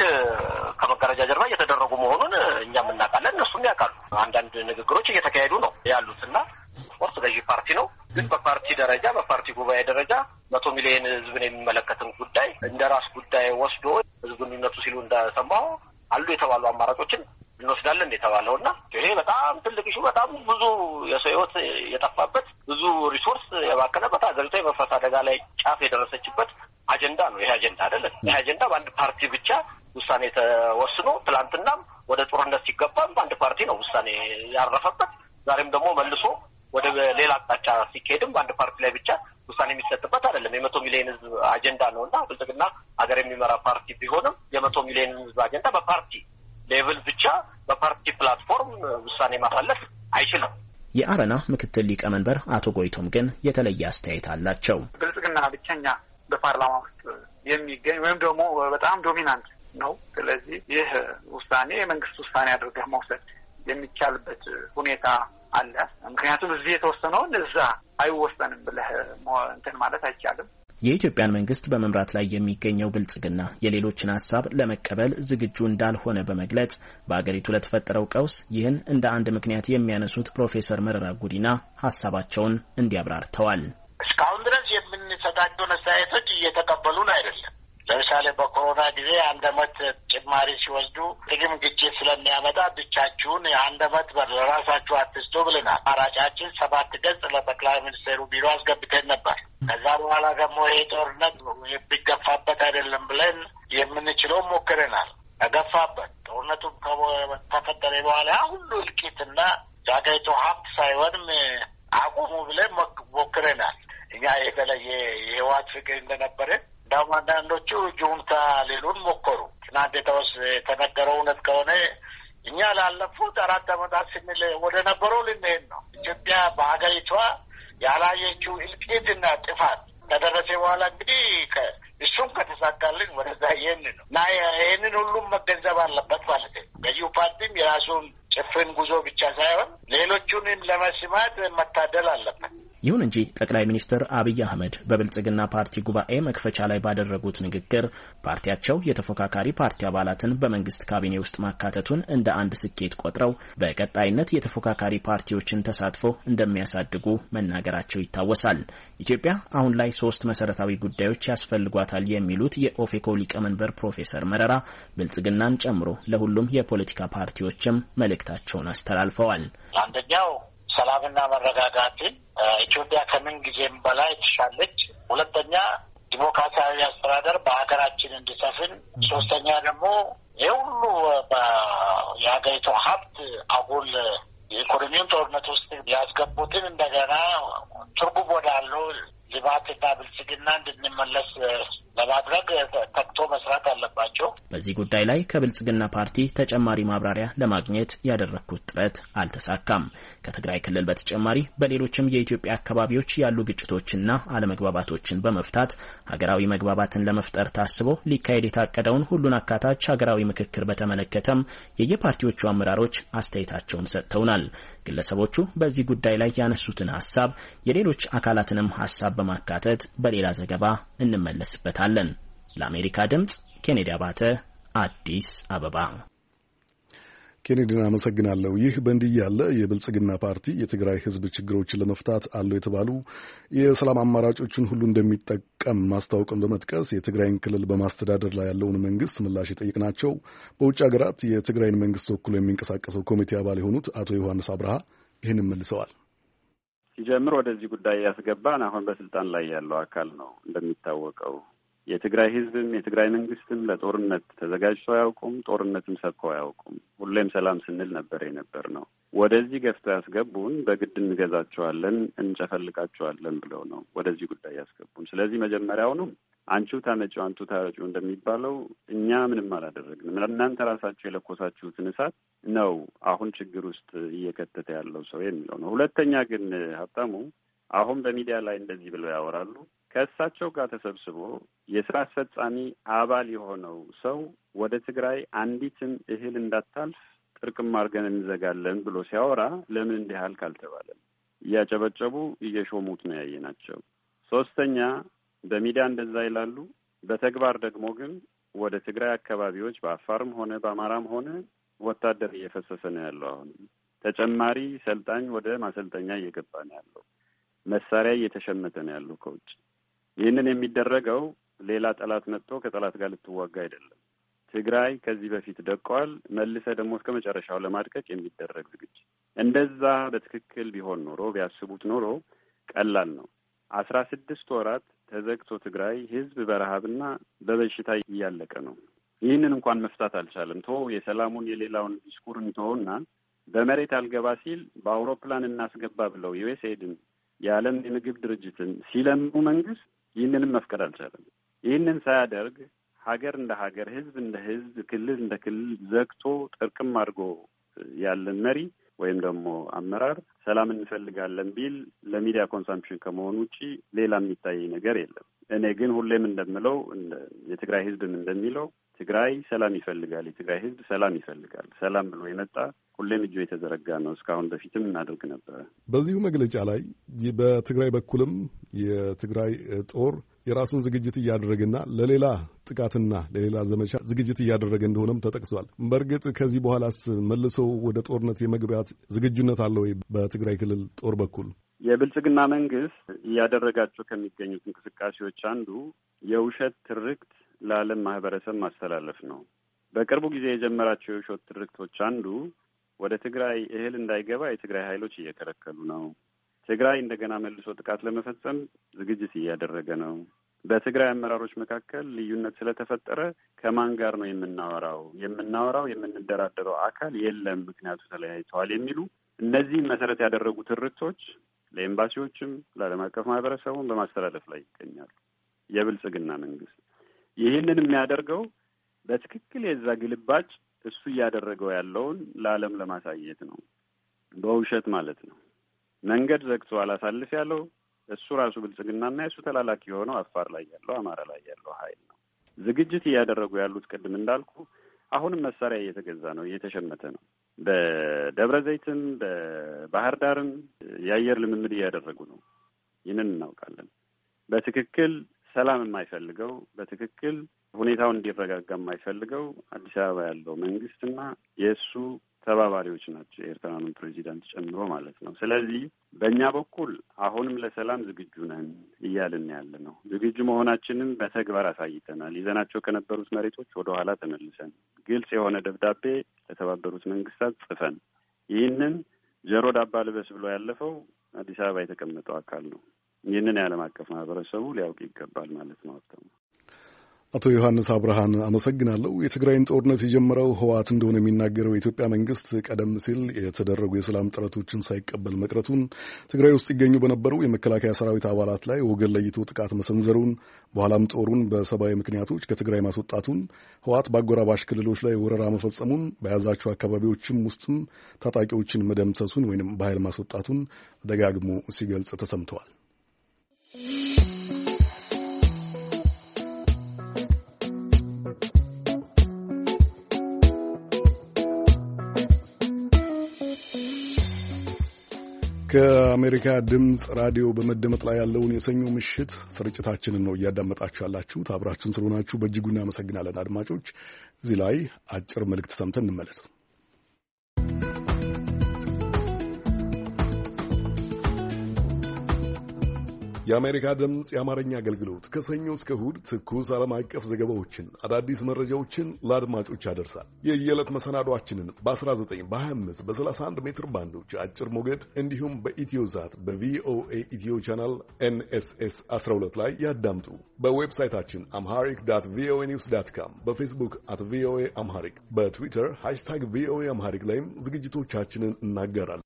ከመጋረጃ ጀርባ እየተደረጉ መሆኑን እኛም እናውቃለን፣ እነሱም ያውቃሉ። አንዳንድ ንግግሮች እየተካሄዱ ነው ያሉትና ስፖርት ገዢ ፓርቲ ነው። ግን በፓርቲ ደረጃ በፓርቲ ጉባኤ ደረጃ መቶ ሚሊዮን ህዝብን የሚመለከትን ጉዳይ እንደ ራስ ጉዳይ ወስዶ ህዝብ ግንኙነቱ ሲሉ እንደሰማሁ አሉ የተባሉ አማራጮችን እንወስዳለን የተባለውና ይሄ በጣም ትልቅ ኢሹ፣ በጣም ብዙ የሰው ህይወት የጠፋበት ብዙ ሪሶርስ የባከነበት ሀገሪቷ የመፍረስ አደጋ ላይ ጫፍ የደረሰችበት አጀንዳ ነው። ይሄ አጀንዳ አይደለም። ይሄ አጀንዳ በአንድ ፓርቲ ብቻ ውሳኔ ተወስኖ ትላንትናም ወደ ጦርነት ሲገባም በአንድ ፓርቲ ነው ውሳኔ ያረፈበት። ዛሬም ደግሞ መልሶ ወደ ሌላ አቅጣጫ ሲካሄድም በአንድ ፓርቲ ላይ ብቻ ውሳኔ የሚሰጥበት አይደለም። የመቶ ሚሊዮን ህዝብ አጀንዳ ነውና ብልጽግና ሀገር የሚመራ ፓርቲ ቢሆንም የመቶ ሚሊዮን ህዝብ አጀንዳ በፓርቲ ሌቭል ብቻ በፓርቲ ፕላትፎርም ውሳኔ ማሳለፍ አይችልም። የአረና ምክትል ሊቀመንበር አቶ ጎይቶም ግን የተለየ አስተያየት አላቸው። ብልጽግና ብቸኛ በፓርላማ ውስጥ የሚገኝ ወይም ደግሞ በጣም ዶሚናንት ነው። ስለዚህ ይህ ውሳኔ የመንግስት ውሳኔ አድርገህ መውሰድ የሚቻልበት ሁኔታ አለ። ምክንያቱም እዚህ የተወሰነውን እዛ አይወሰንም ብለህ እንትን ማለት አይቻልም። የኢትዮጵያን መንግስት በመምራት ላይ የሚገኘው ብልጽግና የሌሎችን ሀሳብ ለመቀበል ዝግጁ እንዳልሆነ በመግለጽ በአገሪቱ ለተፈጠረው ቀውስ ይህን እንደ አንድ ምክንያት የሚያነሱት ፕሮፌሰር መረራ ጉዲና ሀሳባቸውን እንዲያብራርተዋል። እስካሁን ድረስ የምንሰጣቸውን አስተያየቶች እየተቀበሉን አይደለም። ለምሳሌ በኮሮና ጊዜ አንድ አመት ጭማሪ ሲወስዱ ጥቅም ግጭት ስለሚያመጣ ብቻችሁን የአንድ አመት ለራሳችሁ አትስጡ ብለናል። አማራጫችን ሰባት ገጽ ለጠቅላይ ሚኒስትሩ ቢሮ አስገብተን ነበር። ከዛ በኋላ ደግሞ ይሄ ጦርነት ቢገፋበት አይደለም ብለን የምንችለው ሞክረናል። ተገፋበት። ጦርነቱ ከፈጠረ በኋላ ሁሉ እልቂትና የሀገሪቱ ሀብት ሳይሆንም አቁሙ ብለን ሞክረናል። እኛ የተለየ የህወሓት ፍቅር እንደነበረ እንዳውም አንዳንዶቹ ጁንታ ሌሉን ሞከሩ። ትናንት የተወስ የተነገረው እውነት ከሆነ እኛ ላለፉት አራት አመታት ስንል ወደ ነበረው ልንሄድ ነው። ኢትዮጵያ በሀገሪቷ ያላየችው እልቂትና ጥፋት ከደረሰ በኋላ እንግዲህ እሱም ከተሳካልን ወደዛ ይህን ነው እና ይህንን ሁሉም መገንዘብ አለበት ማለት ነው። ገዢው ፓርቲም የራሱን ጭፍን ጉዞ ብቻ ሳይሆን ሌሎቹንም ለመስማት መታደል አለበት። ይሁን እንጂ ጠቅላይ ሚኒስትር አብይ አህመድ በብልጽግና ፓርቲ ጉባኤ መክፈቻ ላይ ባደረጉት ንግግር ፓርቲያቸው የተፎካካሪ ፓርቲ አባላትን በመንግስት ካቢኔ ውስጥ ማካተቱን እንደ አንድ ስኬት ቆጥረው በቀጣይነት የተፎካካሪ ፓርቲዎችን ተሳትፎ እንደሚያሳድጉ መናገራቸው ይታወሳል። ኢትዮጵያ አሁን ላይ ሶስት መሰረታዊ ጉዳዮች ያስፈልጓታል የሚሉት የኦፌኮ ሊቀመንበር ፕሮፌሰር መረራ ብልጽግናን ጨምሮ ለሁሉም የፖለቲካ ፓርቲዎችም መልእክታቸውን አስተላልፈዋል። አንደኛው ሰላምና መረጋጋትን ኢትዮጵያ ከምን ጊዜም በላይ ትሻለች። ሁለተኛ ዲሞክራሲያዊ አስተዳደር በሀገራችን እንዲሰፍን፣ ሶስተኛ ደግሞ የሁሉ የሀገሪቱ ሀብት አጉል የኢኮኖሚውን ጦርነት ውስጥ ያስገቡትን እንደገና ትርጉም ወዳለው ልማትና ብልጽግና እንድንመለስ ለማድረግ ተግቶ መስራት አለባቸው። በዚህ ጉዳይ ላይ ከብልጽግና ፓርቲ ተጨማሪ ማብራሪያ ለማግኘት ያደረኩት ጥረት አልተሳካም። ከትግራይ ክልል በተጨማሪ በሌሎችም የኢትዮጵያ አካባቢዎች ያሉ ግጭቶችና አለመግባባቶችን በመፍታት ሀገራዊ መግባባትን ለመፍጠር ታስቦ ሊካሄድ የታቀደውን ሁሉን አካታች ሀገራዊ ምክክር በተመለከተም የየፓርቲዎቹ አመራሮች አስተያየታቸውን ሰጥተውናል። ግለሰቦቹ በዚህ ጉዳይ ላይ ያነሱትን ሀሳብ የሌሎች አካላትንም ሀሳብ በማካተት በሌላ ዘገባ እንመለስበታለን። ለአሜሪካ ድምጽ ኬኔዲ አባተ አዲስ አበባ። ኬኔዲን አመሰግናለሁ። ይህ በእንዲህ ያለ የብልጽግና ፓርቲ የትግራይ ሕዝብ ችግሮችን ለመፍታት አሉ የተባሉ የሰላም አማራጮችን ሁሉ እንደሚጠቀም ማስታወቁን በመጥቀስ የትግራይን ክልል በማስተዳደር ላይ ያለውን መንግስት ምላሽ የጠየቅናቸው በውጭ ሀገራት የትግራይን መንግስት ወክሎ የሚንቀሳቀሰው ኮሚቴ አባል የሆኑት አቶ ዮሐንስ አብርሃ ይህንን መልሰዋል። ሲጀምር ወደዚህ ጉዳይ ያስገባን አሁን በስልጣን ላይ ያለው አካል ነው። እንደሚታወቀው የትግራይ ህዝብም የትግራይ መንግስትም ለጦርነት ተዘጋጅተው አያውቁም። ጦርነትም ሰብከው አያውቁም። ሁሌም ሰላም ስንል ነበር የነበር ነው። ወደዚህ ገፍተው ያስገቡን በግድ እንገዛቸዋለን፣ እንጨፈልቃቸዋለን ብለው ነው ወደዚህ ጉዳይ ያስገቡን። ስለዚህ መጀመሪያውንም አንቺ ታመጪው አንቱ ታረጪው እንደሚባለው እኛ ምንም አላደረግንም። እናንተ ራሳችሁ የለኮሳችሁትን እሳት ነው አሁን ችግር ውስጥ እየከተተ ያለው ሰው የሚለው ነው። ሁለተኛ ግን ሀብታሙ አሁን በሚዲያ ላይ እንደዚህ ብለው ያወራሉ። ከእሳቸው ጋር ተሰብስቦ የስራ አስፈጻሚ አባል የሆነው ሰው ወደ ትግራይ አንዲትም እህል እንዳታልፍ ጥርቅም አድርገን እንዘጋለን ብሎ ሲያወራ ለምን እንዲህ ያህል ካልተባለም እያጨበጨቡ እየሾሙት ነው ያየናቸው። ሶስተኛ በሚዲያ እንደዛ ይላሉ። በተግባር ደግሞ ግን ወደ ትግራይ አካባቢዎች በአፋርም ሆነ በአማራም ሆነ ወታደር እየፈሰሰ ነው ያለው። አሁን ተጨማሪ ሰልጣኝ ወደ ማሰልጠኛ እየገባ ነው ያለው። መሳሪያ እየተሸመተ ነው ያለው ከውጭ። ይህንን የሚደረገው ሌላ ጠላት መጥቶ ከጠላት ጋር ልትዋጋ አይደለም። ትግራይ ከዚህ በፊት ደቋል። መልሰ ደግሞ እስከ መጨረሻው ለማድቀቅ የሚደረግ ዝግጅት። እንደዛ በትክክል ቢሆን ኖሮ ቢያስቡት ኖሮ ቀላል ነው። አስራ ስድስት ወራት ተዘግቶ ትግራይ ህዝብ በረሃብና በበሽታ እያለቀ ነው። ይህንን እንኳን መፍታት አልቻለም። ቶ የሰላሙን የሌላውን ዲስኩርን ተውና በመሬት አልገባ ሲል በአውሮፕላን እናስገባ ብለው ዩኤስኤድን የዓለም የምግብ ድርጅትን ሲለምኑ መንግስት ይህንንም መፍቀድ አልቻለም። ይህንን ሳያደርግ ሀገር እንደ ሀገር፣ ህዝብ እንደ ህዝብ፣ ክልል እንደ ክልል ዘግቶ ጥርቅም አድርጎ ያለን መሪ ወይም ደግሞ አመራር ሰላም እንፈልጋለን ቢል ለሚዲያ ኮንሳምፕሽን ከመሆኑ ውጪ ሌላ የሚታይ ነገር የለም። እኔ ግን ሁሌም እንደምለው የትግራይ ህዝብም እንደሚለው ትግራይ ሰላም ይፈልጋል። የትግራይ ህዝብ ሰላም ይፈልጋል። ሰላም ብሎ የመጣ ሁሌም እጁ የተዘረጋ ነው። እስካሁን በፊትም እናደርግ ነበረ። በዚሁ መግለጫ ላይ በትግራይ በኩልም የትግራይ ጦር የራሱን ዝግጅት እያደረገና ለሌላ ጥቃትና ለሌላ ዘመቻ ዝግጅት እያደረገ እንደሆነም ተጠቅሷል። በእርግጥ ከዚህ በኋላስ መልሶ ወደ ጦርነት የመግባት ዝግጁነት አለ ወይ? በትግራይ ክልል ጦር በኩል የብልጽግና መንግስት እያደረጋቸው ከሚገኙት እንቅስቃሴዎች አንዱ የውሸት ትርክት ለዓለም ማህበረሰብ ማስተላለፍ ነው። በቅርቡ ጊዜ የጀመራቸው የውሸት ትርክቶች አንዱ ወደ ትግራይ እህል እንዳይገባ የትግራይ ኃይሎች እየከለከሉ ነው። ትግራይ እንደገና መልሶ ጥቃት ለመፈጸም ዝግጅት እያደረገ ነው። በትግራይ አመራሮች መካከል ልዩነት ስለተፈጠረ ከማን ጋር ነው የምናወራው? የምናወራው የምንደራደረው አካል የለም፣ ምክንያቱ ተለያይተዋል የሚሉ እነዚህን መሰረት ያደረጉ ትርክቶች ለኤምባሲዎችም ለዓለም አቀፍ ማህበረሰቡን በማስተላለፍ ላይ ይገኛሉ። የብልጽግና መንግስት ይህንን የሚያደርገው በትክክል የዛ ግልባጭ እሱ እያደረገው ያለውን ለዓለም ለማሳየት ነው። በውሸት ማለት ነው። መንገድ ዘግቶ አላሳልፍ ያለው እሱ ራሱ ብልጽግናና የእሱ ተላላኪ የሆነው አፋር ላይ ያለው አማራ ላይ ያለው ኃይል ነው። ዝግጅት እያደረጉ ያሉት ቅድም እንዳልኩ አሁንም መሳሪያ እየተገዛ ነው፣ እየተሸመተ ነው። በደብረ ዘይትም በባህር ዳርም የአየር ልምምድ እያደረጉ ነው። ይህንን እናውቃለን። በትክክል ሰላም የማይፈልገው በትክክል ሁኔታውን እንዲረጋጋ የማይፈልገው አዲስ አበባ ያለው መንግስትና የእሱ ተባባሪዎች ናቸው፣ የኤርትራኑን ፕሬዚዳንት ጨምሮ ማለት ነው። ስለዚህ በእኛ በኩል አሁንም ለሰላም ዝግጁ ነን እያልን ያለ ነው። ዝግጁ መሆናችንን በተግባር አሳይተናል። ይዘናቸው ከነበሩት መሬቶች ወደ ኋላ ተመልሰን ግልጽ የሆነ ደብዳቤ ለተባበሩት መንግስታት ጽፈን ይህንን ጆሮ ዳባ ልበስ ብሎ ያለፈው አዲስ አበባ የተቀመጠው አካል ነው። ይህንን የዓለም አቀፍ ማህበረሰቡ ሊያውቅ ይገባል ማለት ነው። አቶ ዮሐንስ አብርሃን አመሰግናለሁ። የትግራይን ጦርነት የጀመረው ህወሓት እንደሆነ የሚናገረው የኢትዮጵያ መንግስት ቀደም ሲል የተደረጉ የሰላም ጥረቶችን ሳይቀበል መቅረቱን፣ ትግራይ ውስጥ ይገኙ በነበሩ የመከላከያ ሰራዊት አባላት ላይ ወገን ለይቶ ጥቃት መሰንዘሩን፣ በኋላም ጦሩን በሰብአዊ ምክንያቶች ከትግራይ ማስወጣቱን፣ ህወሓት በአጎራባሽ ክልሎች ላይ ወረራ መፈጸሙን፣ በያዛቸው አካባቢዎችም ውስጥም ታጣቂዎችን መደምሰሱን ወይም በኃይል ማስወጣቱን ደጋግሞ ሲገልጽ ተሰምተዋል። ከአሜሪካ ድምፅ ራዲዮ በመደመጥ ላይ ያለውን የሰኞ ምሽት ስርጭታችንን ነው እያዳመጣችሁ ያላችሁት። አብራችሁን ስለሆናችሁ በእጅጉ እናመሰግናለን አድማጮች። እዚህ ላይ አጭር መልእክት ሰምተን እንመለስ። የአሜሪካ ድምፅ የአማርኛ አገልግሎት ከሰኞ እስከ እሁድ ትኩስ ዓለም አቀፍ ዘገባዎችን፣ አዳዲስ መረጃዎችን ለአድማጮች ያደርሳል። የየዕለት መሰናዷችንን በ19 በ25 በ31 ሜትር ባንዶች አጭር ሞገድ እንዲሁም በኢትዮ ዛት በቪኦኤ ኢትዮ ቻናል ኤንኤስኤስ አስራ ሁለት ላይ ያዳምጡ። በዌብሳይታችን አምሃሪክ ዳት ቪኦኤ ኒውስ ዳት ካም፣ በፌስቡክ አት ቪኦኤ አምሃሪክ፣ በትዊተር ሃሽታግ ቪኦኤ አምሃሪክ ላይም ዝግጅቶቻችንን እናገራለን።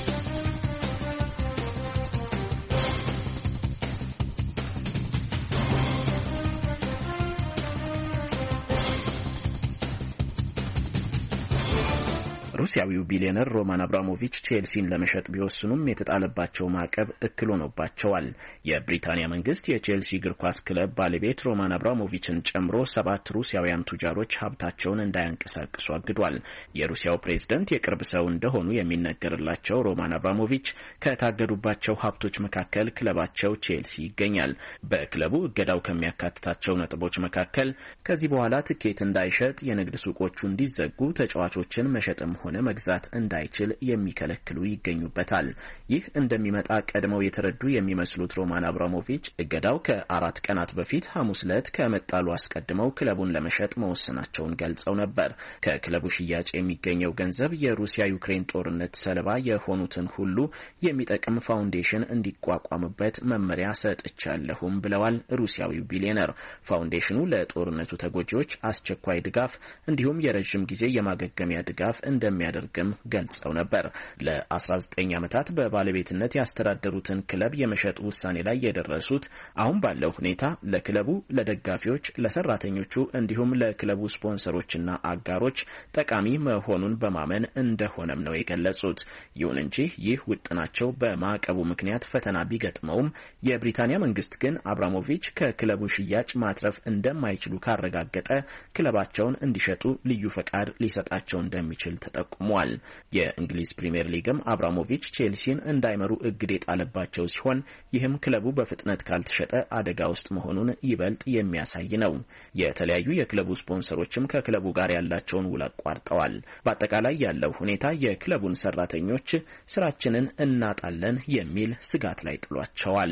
ሩሲያዊው ቢሊዮነር ሮማን አብራሞቪች ቼልሲን ለመሸጥ ቢወስኑም የተጣለባቸው ማዕቀብ እክል ሆኖባቸዋል። የብሪታንያ መንግስት የቼልሲ እግር ኳስ ክለብ ባለቤት ሮማን አብራሞቪችን ጨምሮ ሰባት ሩሲያውያን ቱጃሮች ሀብታቸውን እንዳያንቀሳቅሱ አግዷል። የሩሲያው ፕሬዝደንት የቅርብ ሰው እንደሆኑ የሚነገርላቸው ሮማን አብራሞቪች ከታገዱባቸው ሀብቶች መካከል ክለባቸው ቼልሲ ይገኛል። በክለቡ እገዳው ከሚያካትታቸው ነጥቦች መካከል ከዚህ በኋላ ትኬት እንዳይሸጥ፣ የንግድ ሱቆቹ እንዲዘጉ፣ ተጫዋቾችን መሸጥም ሆነ መግዛት እንዳይችል የሚከለክሉ ይገኙበታል። ይህ እንደሚመጣ ቀድመው የተረዱ የሚመስሉት ሮማን አብራሞቪች እገዳው ከአራት ቀናት በፊት ሐሙስ ዕለት ከመጣሉ አስቀድመው ክለቡን ለመሸጥ መወሰናቸውን ገልጸው ነበር። ከክለቡ ሽያጭ የሚገኘው ገንዘብ የሩሲያ ዩክሬን ጦርነት ሰለባ የሆኑትን ሁሉ የሚጠቅም ፋውንዴሽን እንዲቋቋምበት መመሪያ ሰጥቻለሁም ብለዋል። ሩሲያዊው ቢሊዮነር ፋውንዴሽኑ ለጦርነቱ ተጎጂዎች አስቸኳይ ድጋፍ እንዲሁም የረጅም ጊዜ የማገገሚያ ድጋፍ እንደሚያደርግም ገልጸው ነበር። ለአስራ ዘጠኝ ዓመታት በባለቤትነት ያስተዳደሩትን ክለብ የመሸጥ ውሳኔ ላይ የደረሱት አሁን ባለው ሁኔታ ለክለቡ፣ ለደጋፊዎች፣ ለሰራተኞቹ እንዲሁም ለክለቡ ስፖንሰሮችና አጋሮች ጠቃሚ መሆኑን በማመን እንደሆነም ነው የገለጹት። ይሁን እንጂ ይህ ውጥናቸው በማዕቀቡ ምክንያት ፈተና ቢገጥመውም የብሪታንያ መንግስት ግን አብራሞቪች ከክለቡ ሽያጭ ማትረፍ እንደማይችሉ ካረጋገጠ ክለባቸውን እንዲሸጡ ልዩ ፈቃድ ሊሰጣቸው እንደሚችል ተጠቁሟል። የእንግሊዝ ፕሪሚየር ሊግም አብራሞቪች ቼልሲን እንዳይመሩ እግድ የጣለባቸው ሲሆን ይህም ክለቡ በፍጥነት ካልተሸጠ አደጋ ውስጥ መሆኑን ይበልጥ የሚያሳይ ነው። የተለያዩ የክለቡ ስፖንሰሮችም ከክለቡ ጋር ያላቸውን ውል አቋርጠዋል። በአጠቃላይ ያለው ሁኔታ የክለቡን ሰራተኞች ስራችንን እናጣለን የሚል ስጋት ላይ ጥሏቸዋል።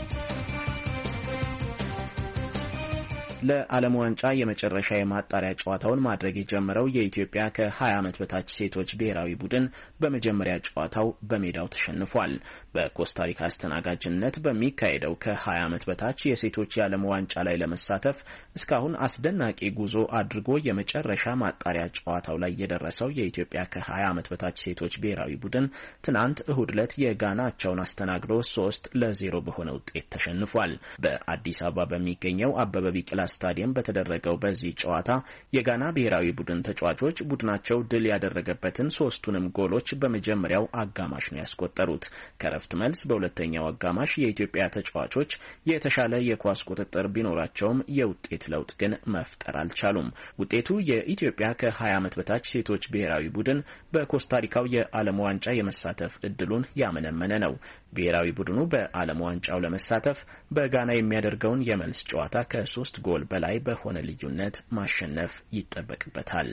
ለዓለም ዋንጫ የመጨረሻ የማጣሪያ ጨዋታውን ማድረግ የጀመረው የኢትዮጵያ ከ20 ዓመት በታች ሴቶች ብሔራዊ ቡድን በመጀመሪያ ጨዋታው በሜዳው ተሸንፏል። በኮስታሪካ አስተናጋጅነት በሚካሄደው ከ20 ዓመት በታች የሴቶች የዓለም ዋንጫ ላይ ለመሳተፍ እስካሁን አስደናቂ ጉዞ አድርጎ የመጨረሻ ማጣሪያ ጨዋታው ላይ የደረሰው የኢትዮጵያ ከ20 ዓመት በታች ሴቶች ብሔራዊ ቡድን ትናንት እሁድ ዕለት የጋና አቻውን አስተናግዶ ሶስት ለዜሮ በሆነ ውጤት ተሸንፏል። በአዲስ አበባ በሚገኘው አበበ ቢቂላ ስታዲየም በተደረገው በዚህ ጨዋታ የጋና ብሔራዊ ቡድን ተጫዋቾች ቡድናቸው ድል ያደረገበትን ሶስቱንም ጎሎች በመጀመሪያው አጋማሽ ነው ያስቆጠሩት። እረፍት መልስ በሁለተኛው አጋማሽ የኢትዮጵያ ተጫዋቾች የተሻለ የኳስ ቁጥጥር ቢኖራቸውም የውጤት ለውጥ ግን መፍጠር አልቻሉም። ውጤቱ የኢትዮጵያ ከ20 ዓመት በታች ሴቶች ብሔራዊ ቡድን በኮስታሪካው የዓለም ዋንጫ የመሳተፍ እድሉን ያመነመነ ነው። ብሔራዊ ቡድኑ በዓለም ዋንጫው ለመሳተፍ በጋና የሚያደርገውን የመልስ ጨዋታ ከሶስት ጎል በላይ በሆነ ልዩነት ማሸነፍ ይጠበቅበታል።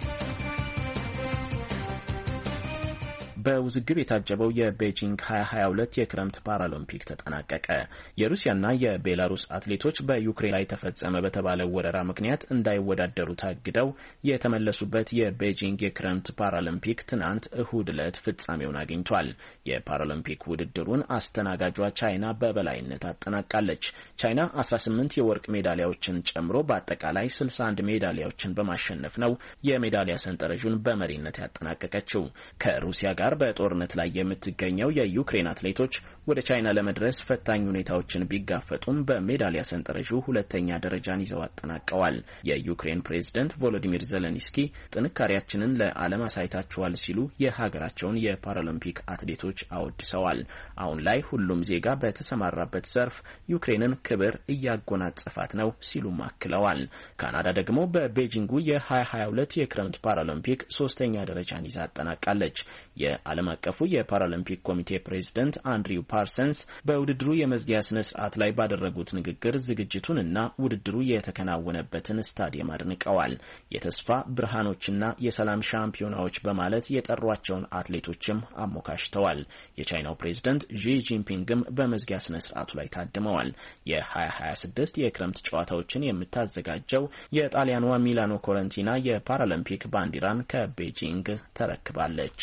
በውዝግብ የታጀበው የቤጂንግ twenty twenty-two የክረምት ፓራሊምፒክ ተጠናቀቀ። የሩሲያና የቤላሩስ አትሌቶች በዩክሬን ላይ ተፈጸመ በተባለው ወረራ ምክንያት እንዳይወዳደሩ ታግደው የተመለሱበት የቤጂንግ የክረምት ፓራሊምፒክ ትናንት እሁድ ዕለት ፍጻሜውን አግኝቷል። የፓራሊምፒክ ውድድሩን አስተናጋጇ ቻይና በበላይነት አጠናቃለች። ቻይና አስራ ስምንት የወርቅ ሜዳሊያዎችን ጨምሮ በአጠቃላይ ስልሳ አንድ ሜዳሊያዎችን በማሸነፍ ነው የሜዳሊያ ሰንጠረዡን በመሪነት ያጠናቀቀችው። ከሩሲያ ጋር በጦርነት ላይ የምትገኘው የዩክሬን አትሌቶች ወደ ቻይና ለመድረስ ፈታኝ ሁኔታዎችን ቢጋፈጡም በሜዳሊያ ሰንጠረዡ ሁለተኛ ደረጃን ይዘው አጠናቀዋል። የዩክሬን ፕሬዝዳንት ቮሎዲሚር ዜሌንስኪ ጥንካሬያችንን ለዓለም አሳይታችኋል ሲሉ የሀገራቸውን የፓራሊምፒክ አትሌቶች አወድሰዋል። አሁን ላይ ሁሉም ዜጋ በተሰማራበት ዘርፍ ዩክሬንን ክብር እያጎናጸፋት ነው ሲሉም አክለዋል። ካናዳ ደግሞ በቤጂንጉ የ2022 የክረምት ፓራሊምፒክ ሶስተኛ ደረጃን ይዛ አጠናቃለች። የዓለም አቀፉ የፓራሊምፒክ ኮሚቴ ፕሬዝዳንት አንድሪው ፓርሰንስ በውድድሩ የመዝጊያ ስነ ስርዓት ላይ ባደረጉት ንግግር ዝግጅቱንና ውድድሩ የተከናወነበትን ስታዲየም አድንቀዋል። የተስፋ ብርሃኖችና የሰላም ሻምፒዮናዎች በማለት የጠሯቸውን አትሌቶችም አሞካሽተዋል። የቻይናው ፕሬዝዳንት ዢ ጂንፒንግም በመዝጊያ ስነ ስርዓቱ ላይ ታድመዋል። የ2026 የክረምት ጨዋታዎችን የምታዘጋጀው የጣሊያኗ ሚላኖ ኮረንቲና የፓራሊምፒክ ባንዲራን ከቤጂንግ ተረክባለች።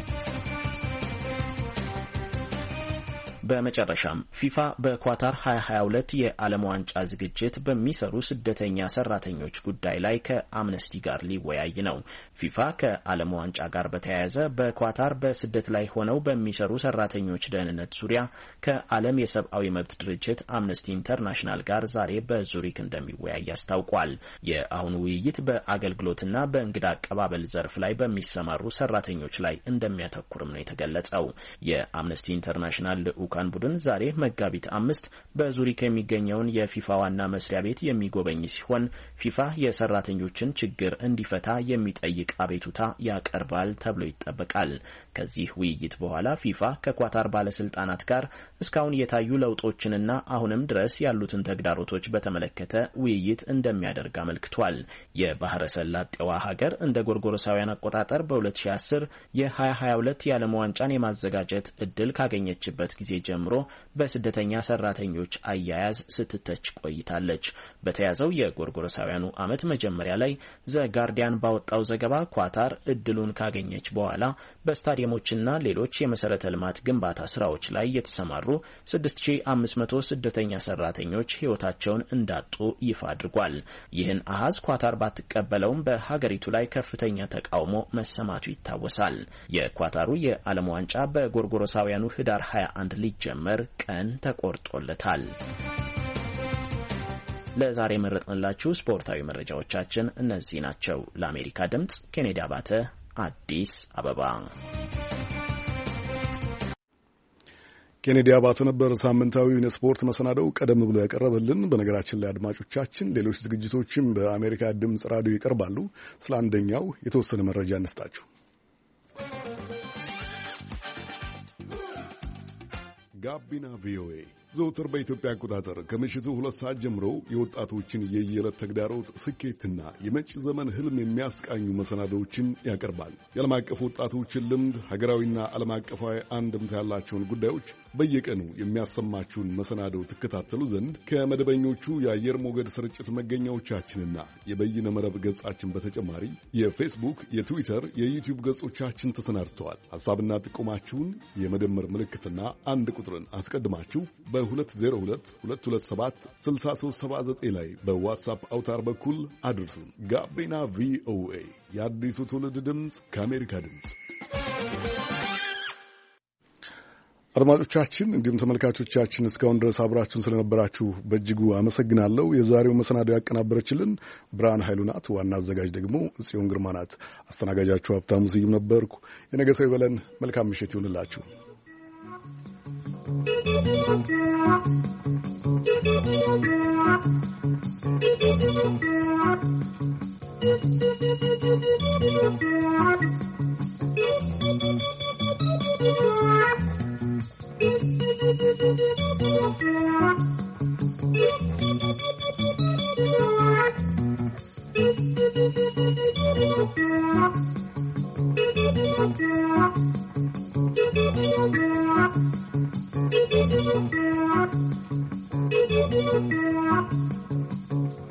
በመጨረሻም ፊፋ በኳታር twenty twenty-two የዓለም ዋንጫ ዝግጅት በሚሰሩ ስደተኛ ሰራተኞች ጉዳይ ላይ ከአምነስቲ ጋር ሊወያይ ነው። ፊፋ ከዓለም ዋንጫ ጋር በተያያዘ በኳታር በስደት ላይ ሆነው በሚሰሩ ሰራተኞች ደህንነት ዙሪያ ከዓለም የሰብአዊ መብት ድርጅት አምነስቲ ኢንተርናሽናል ጋር ዛሬ በዙሪክ እንደሚወያይ አስታውቋል። የአሁኑ ውይይት በአገልግሎትና በእንግዳ አቀባበል ዘርፍ ላይ በሚሰማሩ ሰራተኞች ላይ እንደሚያተኩርም ነው የተገለጸው። የአምነስቲ ኢንተርናሽናል ልዑካን ቡድን ዛሬ መጋቢት አምስት በዙሪክ የሚገኘውን የፊፋ ዋና መስሪያ ቤት የሚጎበኝ ሲሆን ፊፋ የሰራተኞችን ችግር እንዲፈታ የሚጠይቅ አቤቱታ ያቀርባል ተብሎ ይጠበቃል። ከዚህ ውይይት በኋላ ፊፋ ከኳታር ባለስልጣናት ጋር እስካሁን የታዩ ለውጦችንና አሁንም ድረስ ያሉትን ተግዳሮቶች በተመለከተ ውይይት እንደሚያደርግ አመልክቷል። የባህረ ሰላጤዋ ሀገር እንደ ጎርጎሮሳውያን አቆጣጠር በ2010 የ2022 የዓለም ዋንጫን የማዘጋጀት እድል ካገኘችበት ጊዜ ጀምሮ በስደተኛ ሰራተኞች አያያዝ ስትተች ቆይታለች። በተያዘው የጎርጎሮሳውያኑ ዓመት መጀመሪያ ላይ ዘ ጋርዲያን ባወጣው ዘገባ ኳታር እድሉን ካገኘች በኋላ በስታዲየሞችና ሌሎች የመሰረተ ልማት ግንባታ ስራዎች ላይ የተሰማሩ ስድስት ሺህ አምስት መቶ ስደተኛ ሰራተኞች ህይወታቸውን እንዳጡ ይፋ አድርጓል። ይህን አሃዝ ኳታር ባትቀበለውም በሀገሪቱ ላይ ከፍተኛ ተቃውሞ መሰማቱ ይታወሳል። የኳታሩ የዓለም ዋንጫ በጎርጎሮሳውያኑ ህዳር ሃያ አንድ ሊጀመር ቀን ተቆርጦለታል። ለዛሬ መረጥንላችሁ ስፖርታዊ መረጃዎቻችን እነዚህ ናቸው። ለአሜሪካ ድምጽ ኬኔዲ አባተ አዲስ አበባ። ኬኔዲ አባተ ነበር ሳምንታዊውን የስፖርት መሰናደው ቀደም ብሎ ያቀረበልን። በነገራችን ላይ አድማጮቻችን ሌሎች ዝግጅቶችም በአሜሪካ ድምጽ ራዲዮ ይቀርባሉ። ስለ አንደኛው የተወሰነ መረጃ እንስጣችሁ። ጋቢና ቪኦኤ ዘውትር በኢትዮጵያ አቆጣጠር ከምሽቱ ሁለት ሰዓት ጀምሮ የወጣቶችን የየዕለት ተግዳሮት ስኬትና የመጪ ዘመን ህልም የሚያስቃኙ መሰናዶዎችን ያቀርባል። የዓለም አቀፍ ወጣቶችን ልምድ፣ ሀገራዊና ዓለም አቀፋዊ አንድምታ ያላቸውን ጉዳዮች በየቀኑ የሚያሰማችሁን መሰናዶ ትከታተሉ ዘንድ ከመደበኞቹ የአየር ሞገድ ስርጭት መገኛዎቻችንና የበይነ መረብ ገጻችን በተጨማሪ የፌስቡክ፣ የትዊተር፣ የዩቲዩብ ገጾቻችን ተሰናድተዋል። ሐሳብና ጥቆማችሁን የመደመር ምልክትና አንድ ቁጥርን አስቀድማችሁ በሁለት ዜሮ ሁለት ሁለት ሁለት ሰባት ስልሳ ሦስት ሰባ ዘጠኝ ላይ በዋትሳፕ አውታር በኩል አድርሱን። ጋቢና ቪኦኤ የአዲሱ ትውልድ ድምፅ ከአሜሪካ ድምፅ። አድማጮቻችን እንዲሁም ተመልካቾቻችን እስካሁን ድረስ አብራችሁን ስለነበራችሁ በእጅጉ አመሰግናለሁ። የዛሬው መሰናዶ ያቀናበረችልን ብርሃን ኃይሉ ናት። ዋና አዘጋጅ ደግሞ ጽዮን ግርማ ናት። አስተናጋጃችሁ ሀብታሙ ስዩም ነበርኩ። የነገ ሰው ይበለን። መልካም ምሽት ይሁንላችሁ። you.